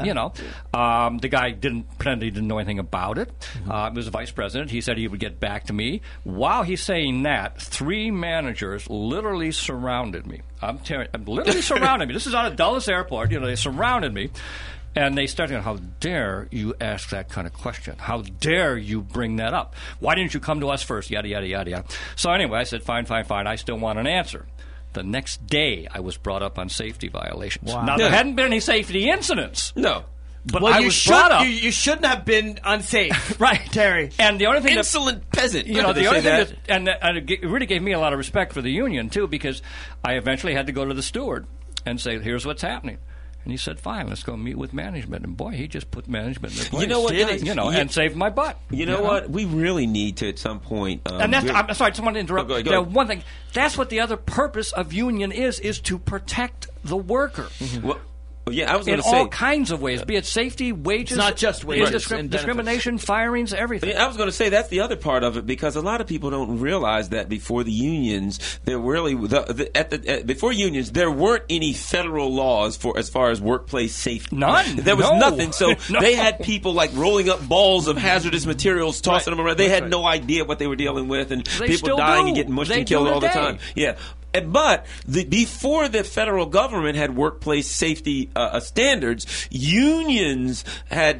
The guy didn't pretend he didn't know anything about it. It was the vice president. He said he would get back to me. While he's saying that, 3 managers literally surrounded me. Literally surrounded me. This is out of Dulles Airport. They surrounded me. And they started going, "How dare you ask that kind of question? How dare you bring that up? Why didn't you come to us first?" Yada, yada, yada, yada. So anyway, I said, fine. I still want an answer. The next day, I was brought up on safety violations. Wow. Now, there hadn't been any safety incidents. No. But Well, I you was brought up. you shouldn't have been unsafe. Right. Terry. And the only thing Insolent peasant. the They only say thing it really gave me a lot of respect for the union, too, because I eventually had to go to the steward and say, "Here's what's happening." And he said, "Fine, let's go meet with management." And boy, he just put management in their place. You know what, guys? And saved my butt. You know what? We really need to, at some point. And that's, I'm sorry, I just want to interrupt. Go ahead. One thing, that's what the other purpose of union is to protect the worker. Well, yeah, I was going In to say all kinds of ways, be it safety, wages, It's not just wages and discrimination, firings, everything. I was going to say that's the other part of it because a lot of people don't realize that before the unions, there really before unions there weren't any federal laws for as far as workplace safety. None. There was No. nothing. So No. they had people like rolling up balls of hazardous materials, tossing them around. They had no idea what they were dealing with, and They people still dying do. and getting mushed They and killed do all the today. time. Yeah. But before the federal government had workplace safety standards, unions had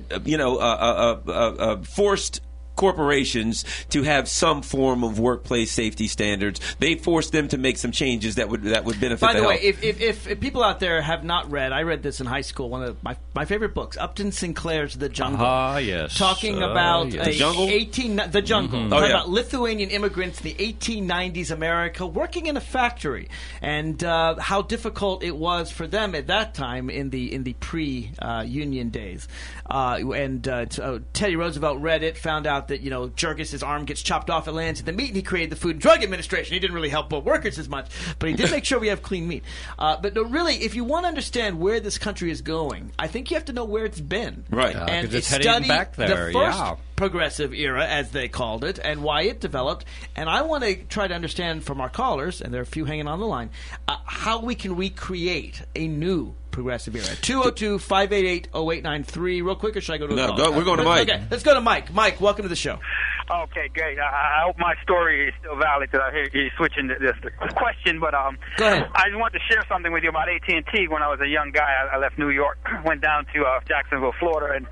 forced corporations to have some form of workplace safety standards. They forced them to make some changes that would benefit. By the way, health. if people out there have not read, I read this in high school. One of my favorite books, Upton Sinclair's The Jungle. Yes. Talking about yes. The Jungle? The Jungle. Oh, Talking yeah. about Lithuanian immigrants in the 1890s America working in a factory and how difficult it was for them at that time in the pre-union days. Teddy Roosevelt read it, found out that Jurgis's arm gets chopped off at Lansing the meat, and he created the Food and Drug Administration. He didn't really help workers as much, but he did make sure we have clean meat. But no, really, if you want to understand where this country is going, I think you have to know where it's been. Right. And 'cause it's study heading back there, the first yeah. progressive era, as they called it, and why it developed. And I want to try to understand from our callers, and there are a few hanging on the line, how we can recreate a new progressive era. 202-588-0893. Real quick, or should I go to a call? We're going to Mike. Okay, let's go to Mike. Mike, welcome to the show. Okay, great. I hope my story is still valid because I hear you switching this question. But Go ahead. I just want to share something with you about AT&T. When I was a young guy, I left New York, went down to Jacksonville, Florida, and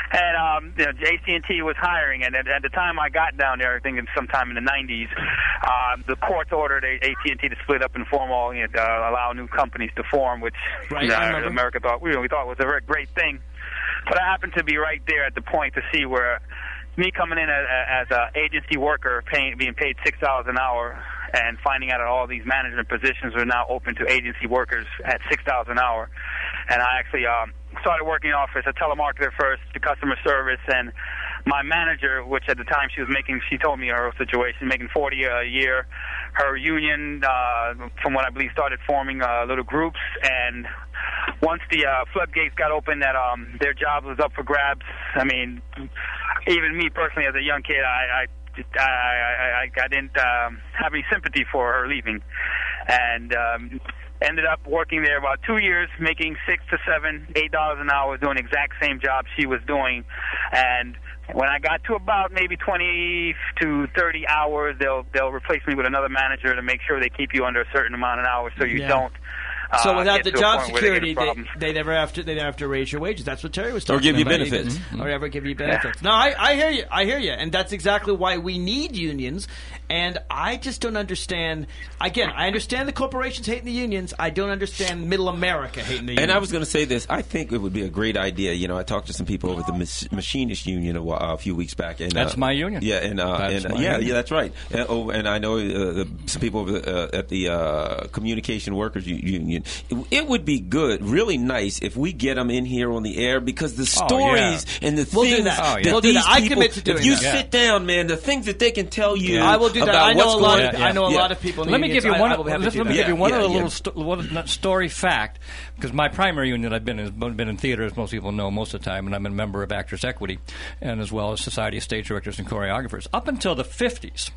AT&T was hiring. And at the time I got down there, I think sometime in the 90s, the courts ordered AT&T to split up and form all, allow new companies to form, which Right, I remember. America thought we thought was a very great thing. But I happened to be right there at the point to see where me coming in as an agency worker, being paid $6 an hour, and finding out that all these management positions are now open to agency workers at $6 an hour. And I actually started working off as a telemarketer first to customer service, and my manager, which at the time she told me her situation, making $40 a year. Her union, from what I believe, started forming little groups, and once the floodgates got open, that their job was up for grabs. I mean, even me personally, as a young kid, I I didn't have any sympathy for her leaving, and ended up working there about 2 years, making $6 to $7, $8 an hour, doing the exact same job she was doing. And when I got to about maybe 20 to 30 hours, they'll replace me with another manager to make sure they keep you under a certain amount of hours, so you don't. So without the get to a job point where security, they get they never have to raise your wages. That's what Terry was talking Or give you about. benefits. Or ever give you benefits. No, I hear you. I hear you. And that's exactly why we need unions. And I just don't understand. Again, I understand the corporations hating the unions. I don't understand middle America hating the unions. And I was going to say this. I think it would be a great idea. You know, I talked to some people over the Machinist Union a few weeks back. And, That's my union. Yeah, yeah, that's right. And I know some people over at the Communication Workers Union. It would be good, really nice, if we get them in here on the air, because the stories and the We'll do things that. that We'll do these that. I people, commit to doing if you that. sit down, man, the things that they can tell you. I will do that. about I know what's a lot. going on. I know a lot of people. In the Let me unions. give you one. I will be happy to do Let me that. give you one Yeah, other yeah. little story fact, because my primary union I've been in theater, as most people know, most of the time, and I'm a member of Actors Equity, and as well as Society of Stage Directors and Choreographers. Up until the 50s,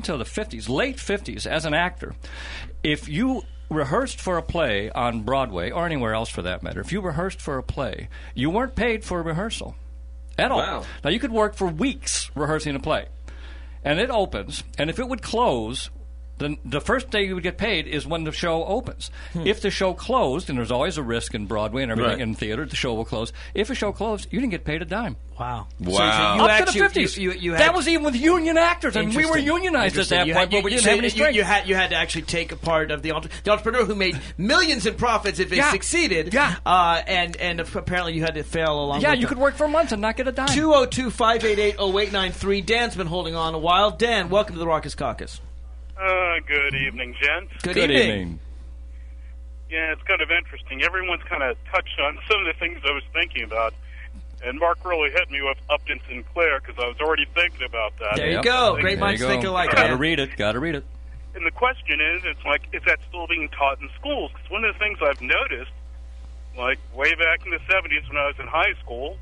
late 50s, as an actor, if you rehearsed for a play on Broadway, or anywhere else for that matter, if you rehearsed for a play, you weren't paid for a rehearsal at all. Wow. Now, you could work for weeks rehearsing a play, and it opens, and if it would close, then the first day you would get paid is when the show opens. If the show closed, and there's always a risk in Broadway and everything Right. in theater, the show will close. If a show closed, you didn't get paid a dime. Wow. Wow. you Up actually- to the 50s. you had- that was even with union actors, and we were Interesting. unionized at that You point, had- but we didn't so have any strength. you had to actually take a part of the entrepreneur who made millions in profits if they Yeah. succeeded. Yeah. And apparently you had to fail along Yeah, with you them. could work for a month and not get a dime. 202-588-0893. Dan's been holding on a while. Dan, welcome to the Raucous Caucus. Good evening, gents. Good Good evening. evening. Yeah, it's kind of interesting. Everyone's kind of touched on some of the things I was thinking about. And Mark really hit me with Upton Sinclair because I was already thinking about that. There you Yep. go. There Great you minds go. think alike. Gotta Dan. read it. Gotta read it. And the question is, it's like, is that still being taught in schools? Because one of the things I've noticed, like way back in the 70s when I was in high school,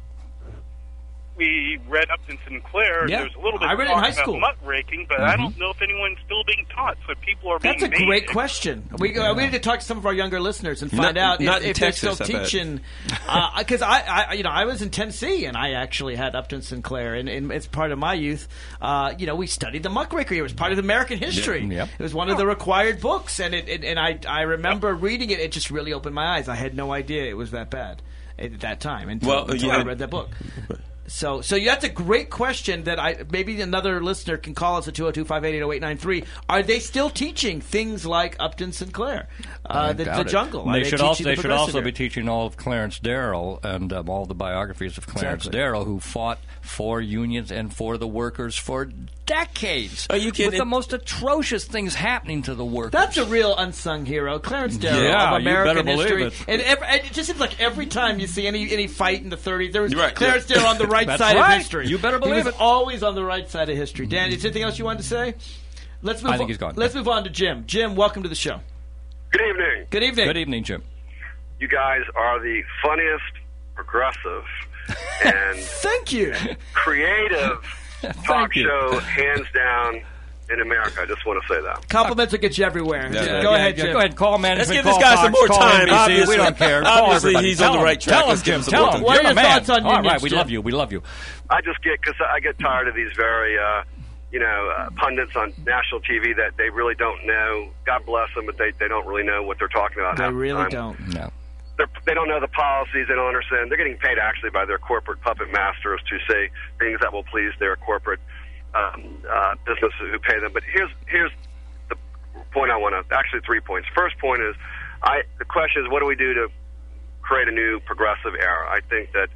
we read Upton Sinclair. Yeah. There's a little bit I of read it in talk high about school. muckraking, but I don't know if anyone's still being taught. So people are being That's a made great question. We need to talk to some of our younger listeners and find Not- out not in if they're Texas, still I bet. teaching. Because I was in Tennessee and I actually had Upton Sinclair, and it's part of my youth. We studied the Muckraker. It was part of American history. Yep. It was one of the required books, and I remember reading it. It just really opened my eyes. I had no idea it was that bad at that time until I read that book. So that's a great question that maybe another listener can call us at 202-588-0893. Are they still teaching things like Upton Sinclair, the Jungle? Are They should teaching the also progressive be era? teaching all of Clarence Darrow and all the biographies of Clarence Exactly. Darrow, who fought for unions and for the workers for decades. Are you kidding? With the most atrocious things happening to the workers. That's a real unsung hero, Clarence Darrow Yeah, of you American better believe history. it. And it just seems like every time you see any fight in the 30s, there was Right. Clarence Darrow on the right That's side right. of history. You better he believe was it. always on the right side of history. Dan, is there anything else you wanted to say? Let's move I think on. he's gone. Let's move on to Jim. Jim, welcome to the show. Good evening. Good evening. Good evening, Jim. You guys are the funniest, progressive, and Thank you. creative talk Thank you. show, hands down, in America. I just want to say that. Compliments will get you everywhere. Yeah. Go ahead, Jim. Go ahead. Call management. Let's give call this guy Fox, some more call time. NBC. Obviously, We don't care. Call obviously everybody. he's Tell on the him. right track. Tell him, Let's give Jim. him some Tell more him. time. What are You're your the man. thoughts on All unions, right, we Jim? love you. We love you. I just because I get tired of these very, pundits on national TV that they really don't know. God bless them, but they don't really know what they're talking about. They half the really time. don't. No. They don't know the policies. They don't understand. They're getting paid actually by their corporate puppet masters to say things that will please their corporate businesses who pay them. But here's the point I want to. Actually, 3 points. First point is, the question is, what do we do to create a new progressive era? I think that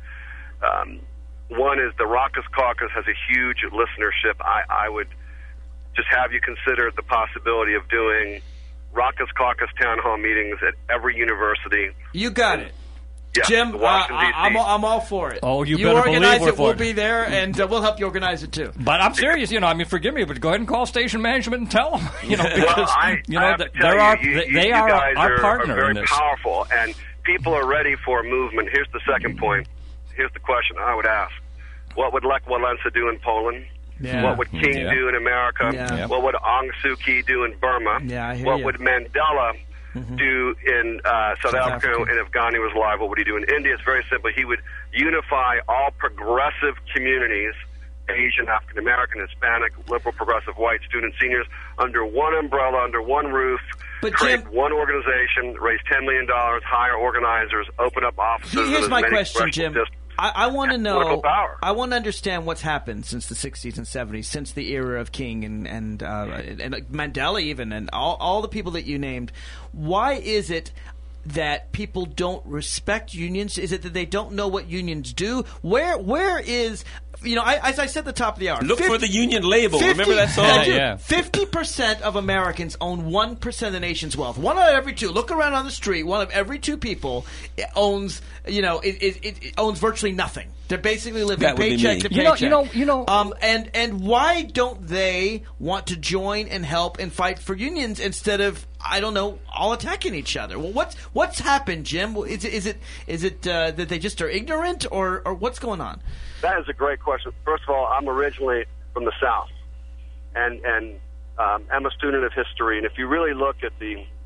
one is the Raucous Caucus has a huge listenership. I would just have you consider the possibility of doing Raucous Caucus town hall meetings at every university. You got it. Yeah, Jim, Washington, D.C. I'm all for it. Oh, you better organize believe we're it. We'll for it. be there, and we'll help you organize it too. But I'm serious, forgive me, but go ahead and call station management and tell them, because Well, I have to tell they you are guys our are partner very in this. powerful, and people are ready for a movement. Here's the second point. Here's the question I would ask. What would Lech Walesa do in Poland? Yeah. What would King do in America? Yeah. What would Aung Suu Kyi do in Burma? Yeah, I hear what you. would Mandela do in South Africa? And if Gandhi was alive, what would he do in India? It's very simple. He would unify all progressive communities, Asian, African American, Hispanic, liberal, progressive, white, student, seniors, under one umbrella, under one roof. But create Jim, one organization, raise $10 million, hire organizers, open up offices. here's in my as many question, Jim. districts. I want to know. Political power. I want to understand what's happened since the 60s and 70s, since the era of King and Mandela, even, and all the people that you named. Why is it that people don't respect unions? Is it that they don't know what unions do? Where is, as I said at the top of the hour, Look for the union label. Remember that song? Yeah. 50% of Americans own 1% of the nation's wealth. One out of every two. Look around on the street. One of every two people owns, it owns virtually nothing. They're basically living That would be paycheck me. to paycheck. You know. And why don't they want to join and help and fight for unions instead of, I don't know, all attacking each other? Well, what's happened, Jim? Is it that they just are ignorant, or what's going on? That is a great question. First of all, I'm originally from the South, and I'm a student of history. And if you really look at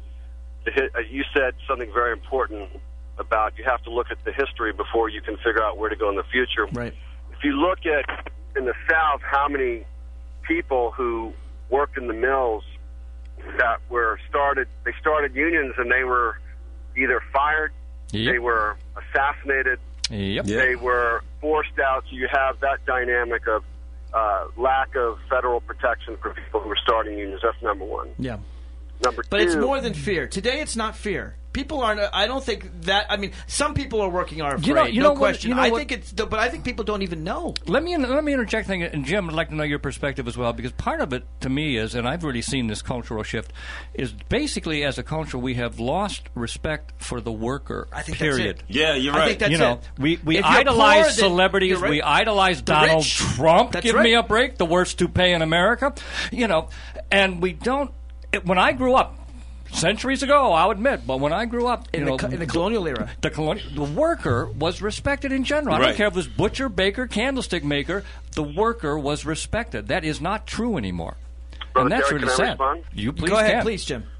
you said something very important about you have to look at the history before you can figure out where to go in the future. Right. If you look at in the South how many people who worked in the mills that they started unions and they were either fired, they were assassinated, they were forced out. So you have that dynamic of lack of federal protection for people who are starting unions. That's number one. Yeah. Number two. But it's more than fear. Today, it's not fear. People aren't. I don't think that. I mean, some people are working are afraid. No question. I think it's. But I think people don't even know. Let me interject thing, and Jim, I'd like to know your perspective as well, because part of it to me is, and I've really seen this cultural shift, is basically as a culture we have lost respect for the worker. I think period. That's it. Yeah, you're I right. think that's You know, it. we If you're idolize poor, then celebrities. you're right. We idolize The Donald rich. Trump. That's Give right. me a break. The worst toupee in America. And we don't. When I grew up, centuries ago, I'll admit, but when I grew up, In the colonial era, the worker was respected in general. I don't care if it was butcher, baker, candlestick maker. The worker was respected. That is not true anymore, and that's Derek, really can I sad. respond? You please go ahead, can. please, Jim.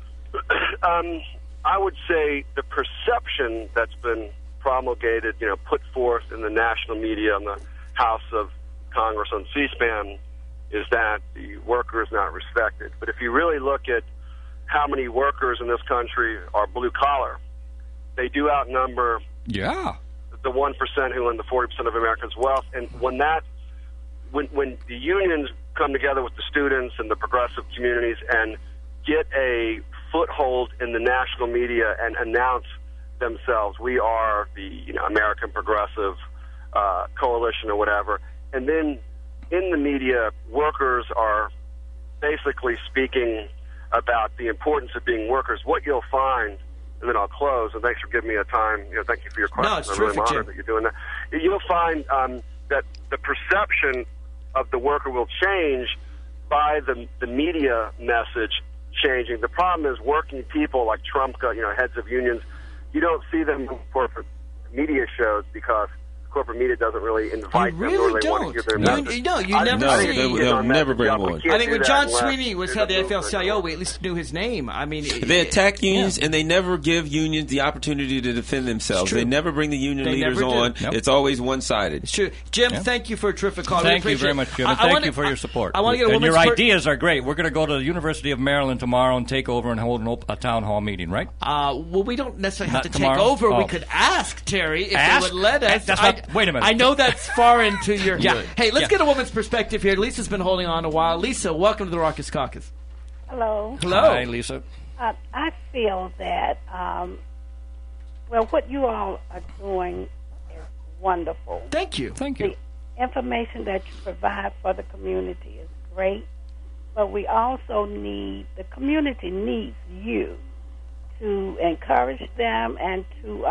I would say the perception that's been promulgated, put forth in the national media, on the House of Congress, on C-SPAN, is that the worker is not respected. But if you really look at how many workers in this country are blue collar, they do outnumber Yeah. the 1% who own the 40% of Americans' wealth. And when the unions come together with the students and the progressive communities and get a foothold in the national media and announce themselves, we are the American Progressive Coalition or whatever, and then in the media, workers are basically speaking about the importance of being workers. What you'll find, and then I'll close, and thanks for giving me a time. Thank you for your question. No, it's I'm really terrific, honored Jim. that you're doing that. You'll find that the perception of the worker will change by the media message changing. The problem is working people like Trump, heads of unions, you don't see them in corporate media shows because corporate media doesn't really invite them, or they want to hear their message. You never see. They'll never bring them on. I think when John Sweeney was head of the AFL-CIO, we at least knew his name. I mean, They attack unions, and they never give unions the opportunity to defend themselves. true. They never bring the union They leaders never do. on. Nope. It's always one-sided. It's true. Jim, thank you for a terrific call. Thank We you very appreciate much, Jim. it. And thank you for your support. I want to get a and woman's your ideas are great. We're going to go to the University of Maryland tomorrow and take over and hold a town hall meeting, right? Well, we don't necessarily have Not to tomorrow? take over. Oh. We could ask Terry if Ask? they would let us. That's not- wait a minute. I know that's far into your. Yeah. Hey, let's Yeah. get a woman's perspective here. Lisa's been holding on a while. Lisa, welcome to the Raucous Caucus. Hello. Hello. Hi, Lisa. I feel that, what you all are doing is wonderful. Thank you. Thank you. The information that you provide for the community is great, but we also the community needs you to encourage them and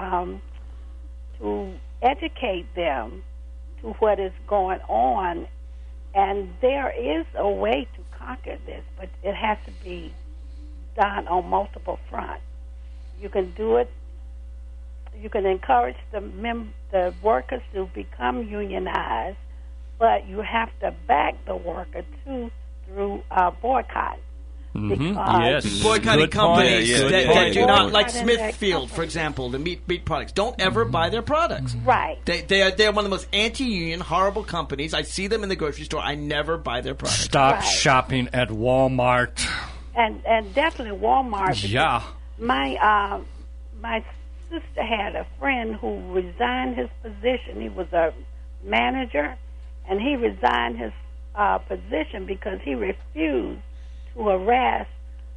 to educate them to what is going on. And there is a way to conquer this, but it has to be done on multiple fronts. You can do it. You can encourage the workers to become unionized, but you have to back the worker too through boycott. Yes. Boycotting companies that do not, like Boycotting that Smithfield, company. for example, the meat products. Don't ever buy their products. Right. They're one of the most anti-union, horrible companies. I see them in the grocery store. I never buy their products. Stop Right. shopping at Walmart. And definitely Walmart. because Yeah. My my sister had a friend who resigned his position. He was a manager, and he resigned his position because he refused to harass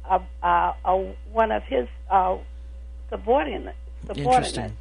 one of his subordinates. Interesting.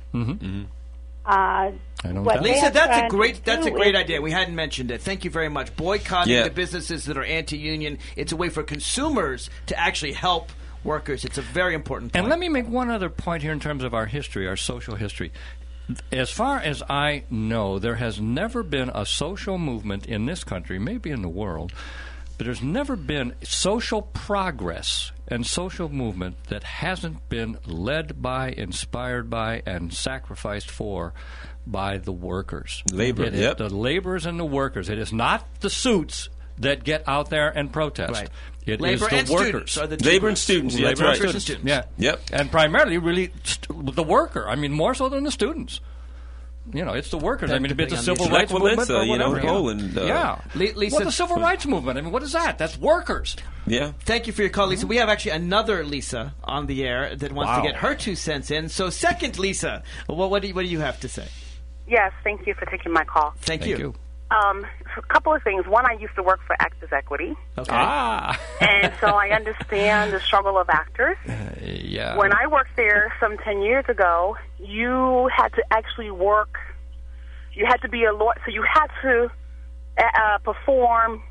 I know What that. they Lisa, are that's a trying great to do is- idea. We hadn't mentioned it. Thank you very much. Boycotting Yeah. the businesses that are anti-union. It's a way for consumers to actually help workers. It's a very important point. And let me make one other point here in terms of our history, our social history. As far as I know, there has never been a social movement in this country, maybe in the world, but there's never been social progress and social movement that hasn't been led by, inspired by, and sacrificed for by the workers. Labor, It is yep. the laborers and the workers. It is not the suits that get out there and protest. Right. It Labor is the and workers. students are the two Labor and groups. students, yeah, that's Labor right. and students. Yeah. Yep. And primarily, really, the worker. I mean, more so than the students. You know, it's the workers. I mean, it's Depending the on civil the rights Lech movement Walesa, or you know, whatever. Poland, yeah. Lisa- Well, the civil rights movement. I mean, what is that? That's workers. Yeah. Thank you for your call, Lisa. We have actually another Lisa on the air that wants to Wow. get her 2 cents in. So, second Lisa, what do you have to say? Yes, thank you for taking my call. Thank you. A couple of things. One, I used to work for Actors Equity, Okay. and so I understand the struggle of actors. Yeah. When I worked there some 10 years ago, you had to actually work. You had to be a lawyer, so you had to perform,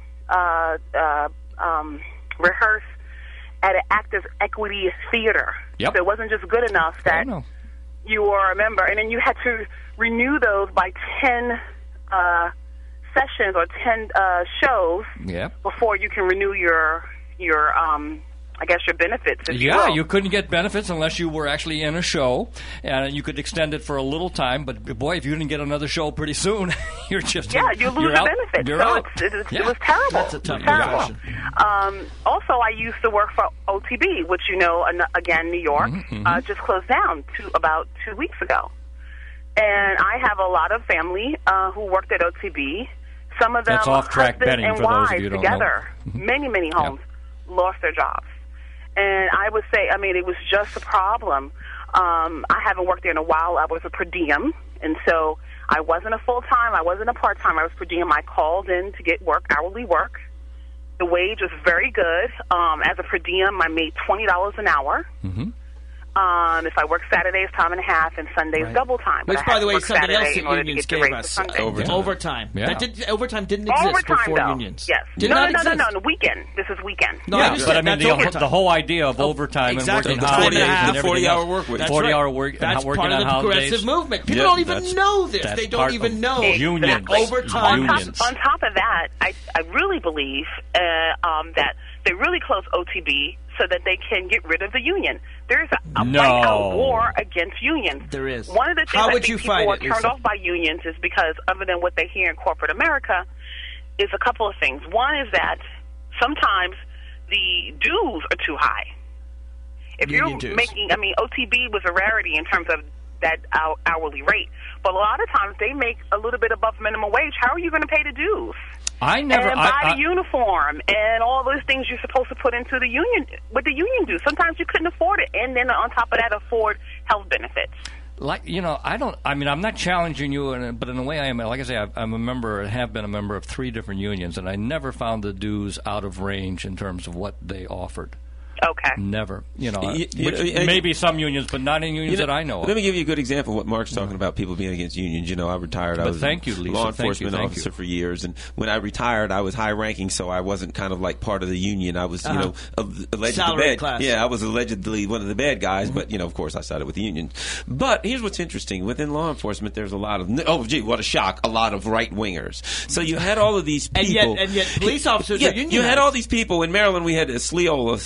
rehearse at an Actors Equity theater. Yep. So it wasn't just good enough I that know. you were a member, and then you had to renew those by 10 sessions or 10 shows Yep. before you can renew your I guess your benefits. If Yeah, will. you couldn't get benefits unless you were actually in a show, and you could extend it for a little time. But boy, if you didn't get another show pretty soon, you're just you lose you're your out. benefits. You're So out. it was terrible. That's a tough terrible. profession. Also, I used to work for OTB, which you know, again, New York, just closed down about 2 weeks ago. And I have a lot of family who worked at OTB. Some of them, That's off-track husband betting and for those of wives you who don't know. together, many homes lost their jobs. And I would say, I mean, it was just a problem. I haven't worked there in a while. I was a per diem, and so I wasn't a full-time. I wasn't a part-time. I was per diem. I called in to get work, hourly work. The wage was very good. As a per diem, I made $20 an hour. Mm-hmm. If I work Saturdays, time and a half, and Sundays, double time. But Which, I by had the to way, work something else Saturday in that order to unions get the gave rate us. for Sunday. Overtime. Yeah. Overtime didn't exist Overtime, before though. unions. Yes. Did no, not no, exist. no. Weekend. This is weekend. No, I Yeah, understand. but I mean, That's overtime. the whole idea of overtime Exactly. and The working 40 holidays and the everything 40-hour else. work week. That's 40-hour right. work. That's working part on of the holidays. progressive movement. People Yeah, don't even that's- know this. that's They don't part even of know. unions. that overtime. Unions. On top of that, I really believe that they really close OTB so that they can get rid of the union. There's a No. right-out war against unions. There is. One of the things How I would think you people fight are it, turned Lisa? off by unions is because, other than what they hear in corporate America, is a couple of things. One is that sometimes the dues are too high. If Union you're dues. making, I mean, OTB was a rarity in terms of that hourly rate, but a lot of times they make a little bit above minimum wage. How are you going to pay the dues? I never. And buy the uniform and all those things you're supposed to put into the union. What the union do? Sometimes you couldn't afford it, and then on top of that, afford health benefits. Like, you know, I mean, I'm not challenging you, but in a way I am. Like I say, I'm a member, have been a member of 3 different unions, and I never found the dues out of range in terms of what they offered. Okay. Never. You know, You- which you- maybe some unions, but not in unions that I know of. Let me give you a good example of what Mark's talking about, people being against unions. You know, I retired. I But was thank you, Lisa. a law Thank you, enforcement thank officer you. for years. And when I retired, I was high-ranking, so I wasn't kind of like part of the union. I was, you know, allegedly Salaried bad. class. Yeah, I was allegedly one of the bad guys, but, you know, of course, I sided with the union. But here's what's interesting. Within law enforcement, there's a lot of, oh, gee, what a shock, a lot of right-wingers. So you had all of these people. And yet police officers Yeah, are unionized. you had all these people. In Maryland, we had Sleola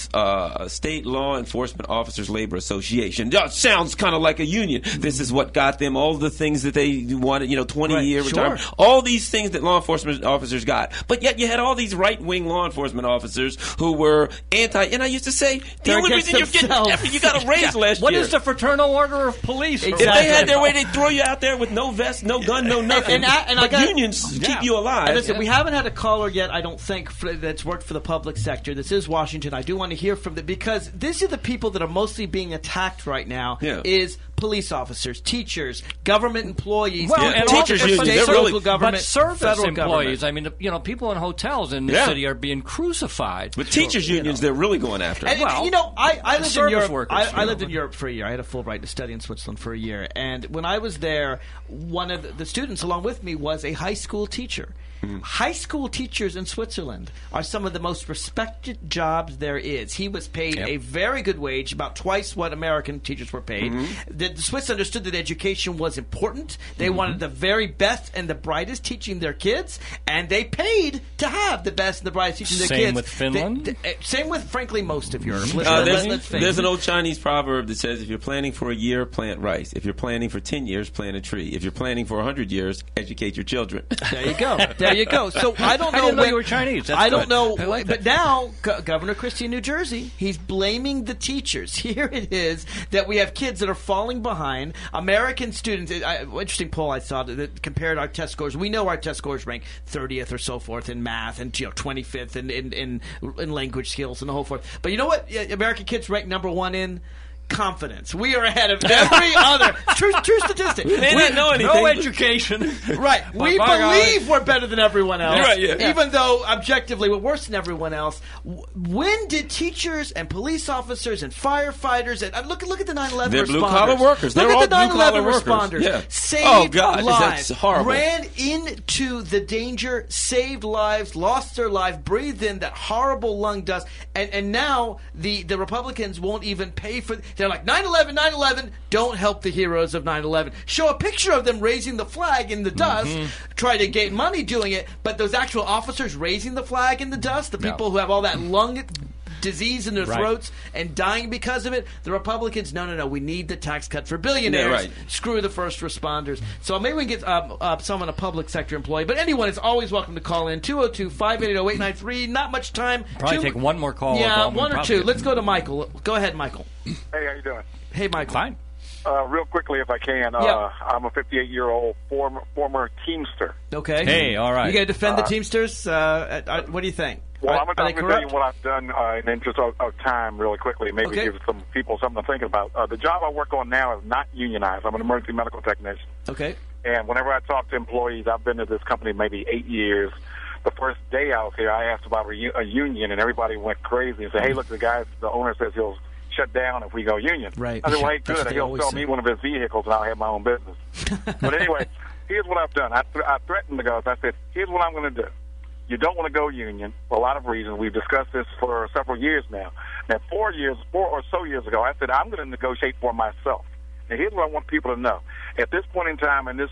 State Law Enforcement Officers Labor Association. Sounds kind of like a union. This is what got them all the things that they wanted, 20-year retirement. All these things that law enforcement officers got. But yet you had all these right-wing law enforcement officers who were anti, and I used to say, the only reason you got a raise last year. What is the Fraternal Order of Police? Exactly. If they had their way, they'd throw you out there with no vest, no gun, no nothing. But unions keep you alive. And listen, we haven't had a caller yet, I don't think, that's worked for the public sector. This is Washington. I do want to hear from them because these are the people that are mostly being attacked right now. Is police officers, teachers, government employees, and teachers, state, local government, but service federal employees. Government. I mean, people in hotels in the city are being crucified. But teachers unions, they're really going after. And, I lived in Europe. Workers, I lived in Europe for a year. I had a full right to study in Switzerland for a year, and when I was there, one of the students along with me was a high school teacher. High school teachers in Switzerland are some of the most respected jobs there is. He was paid a very good wage, about twice what American teachers were paid. The Swiss understood that education was important. They wanted the very best and the brightest teaching their kids, and they paid to have the best and the brightest teaching their kids. Same with Finland? Same with, frankly, most of Europe. There's an old Chinese proverb that says, if you're planning for a year, plant rice. If you're planning for 10 years, plant a tree. If you're planning for 100 years, educate your children. There you go. There you go. So I don't know. I didn't know you were Chinese. That's I don't good. know. I like but that. now, Governor Christie in New Jersey, he's blaming the teachers. Here it is that we have kids that are falling behind. American students. Interesting poll I saw that compared our test scores. We know our test scores rank 30th or so forth in math and 25th in language skills and the whole forth. But you know what? American kids rank number one in confidence. We are ahead of every other true statistic. We may not know anything. No education. Right. We believe we're better than everyone else. Right, yeah. Even though objectively we're worse than everyone else. When did teachers and police officers and firefighters and look at the 9/11 responders. They're blue-collar workers. Look They're at the all 9/11 blue-collar workers. responders. Yeah. Saved lives. That's horrible. Ran into the danger, saved lives, lost their life, breathed in that horrible lung dust, and now the Republicans won't even pay for. They're like 9/11, don't help the heroes of 9/11. Show a picture of them raising the flag in the dust, try to get money doing it, but those actual officers raising the flag in the dust, the people who have all that lung disease in their throats and dying because of it, the Republicans, no, we need the tax cut for billionaires. Screw the first responders. So maybe we can get someone, a public sector employee, but anyone is always welcome to call in. 202-580-0893. Not much time. Probably take one more call. Yeah, one or two. Let's go to Michael. Go ahead, Michael. Hey, how you doing? Hey, Michael. Fine. Real quickly, if I can, I'm a 58-year-old former Teamster. Okay. Hey, all right. You going to defend the Teamsters? What do you think? Well, I'm going to tell you what I've done in the interest of time really quickly. Maybe give some people something to think about. The job I work on now is not unionized. I'm an emergency medical technician. Okay. And whenever I talk to employees, I've been at this company maybe 8 years. The first day I was here, I asked about a union, and everybody went crazy and said, hey, look, the owner says he'll shut down if we go union. Right. I said, well, hey, good. He'll sell me one of his vehicles, and I'll have my own business. But anyway, here's what I've done. I threatened the guys. I said, here's what I'm going to do. You don't want to go union for a lot of reasons. We've discussed this for several years now. Now, 4 or so years ago, I said, I'm going to negotiate for myself. Now, here's what I want people to know. At this point in time, in this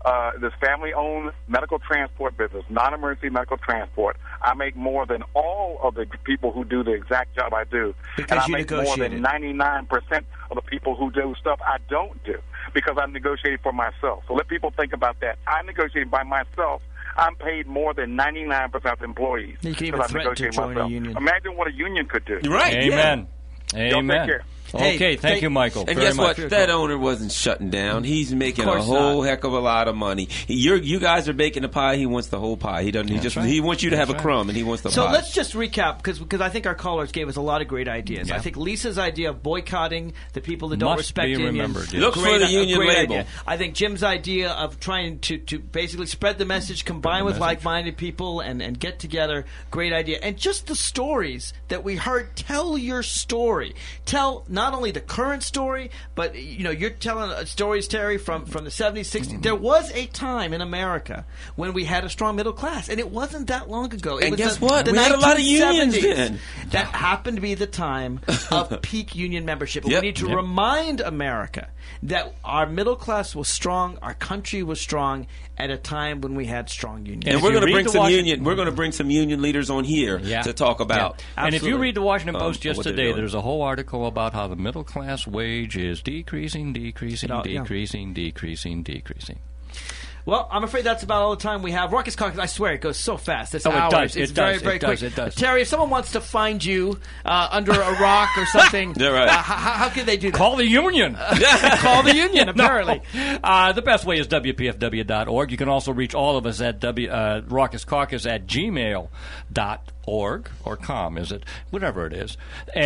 family-owned medical transport business, non-emergency medical transport, I make more than all of the people who do the exact job I do. Because and I make more than 99% of the people who do stuff I don't do because I'm negotiating for myself. So let people think about that. I'm negotiating by myself. I'm paid more than 99% of employees. You can even threaten to join a union. Imagine what a union could do. Right. Amen. Yeah. Y'all take care. Okay, thank you, Michael. And very guess much. what? That owner wasn't shutting down. He's making a whole heck of a lot of money. You guys are baking the pie. He wants the whole pie. He doesn't. He wants you to have a crumb, and he wants the pie. So let's just recap because I think our callers gave us a lot of great ideas. Yeah. I think Lisa's idea of boycotting the people that don't Must respect be unions. remembered, yes. Look for the union label. Idea. I think Jim's idea of trying to basically spread the message, combine with like-minded people, and get together. Great idea. And just the stories that we heard. Tell your story. Tell not only the current story, but you're telling stories, Terry, from the 70s, 60s. There was a time in America when we had a strong middle class, and it wasn't that long ago. And guess what? We had a lot of unions then. That happened to be the time of peak union membership. Yep. We need to remind America that our middle class was strong, our country was strong at a time when we had strong unions. And we're going to bring some union leaders on here to talk about. Yeah. And if you read the Washington Post yesterday, there's a whole article about how the middle class wage is decreasing. Well, I'm afraid that's about all the time we have. Raucous Caucus, I swear, it goes so fast. It's it hours. It's very quick. It does. Terry, if someone wants to find you under a rock or something, right. How can they do that? Call the union. Call the union, apparently. No. The best way is WPFW.org. You can also reach all of us at Raucous Caucus at gmail.org or com, is it? Whatever it is.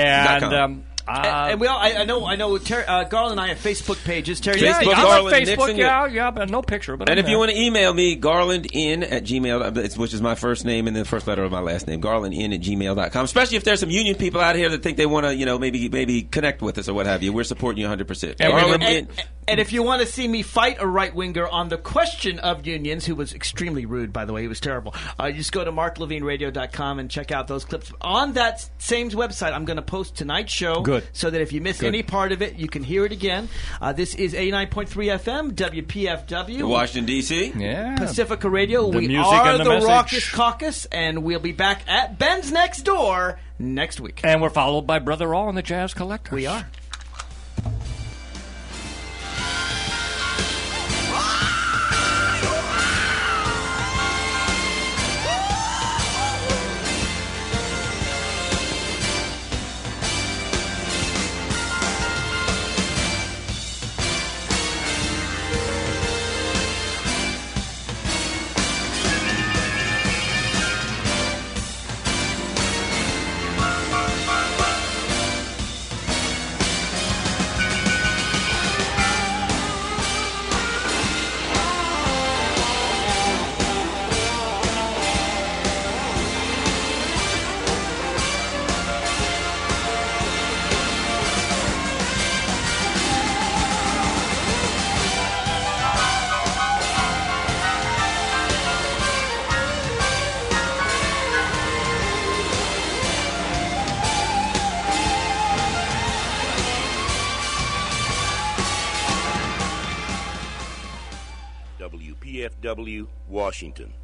And and we all, I know. Terry, Garland and I have Facebook pages. Terry, Facebook, I'm Garland on Facebook, Nixon, but no picture. But and if you want to email me, garlandin@gmail, which is my first name and the first letter of my last name, garlandin@gmail.com. Especially if there's some union people out here that think they want to, maybe connect with us or what have you. We're supporting you 100%. And if you want to see me fight a right-winger on the question of unions, who was extremely rude, by the way, he was terrible, you just go to marklevineradio.com and check out those clips. On that same website, I'm going to post tonight's show. Good. So that if you miss any part of it, you can hear it again. This is 89.3 FM, WPFW. Washington, D.C. Yeah. Pacifica Radio. We are the Raucous Caucus, and we'll be back at Ben's Next Door next week. And we're followed by Brother All and the Jazz Collectors. We are. WPFW, Washington.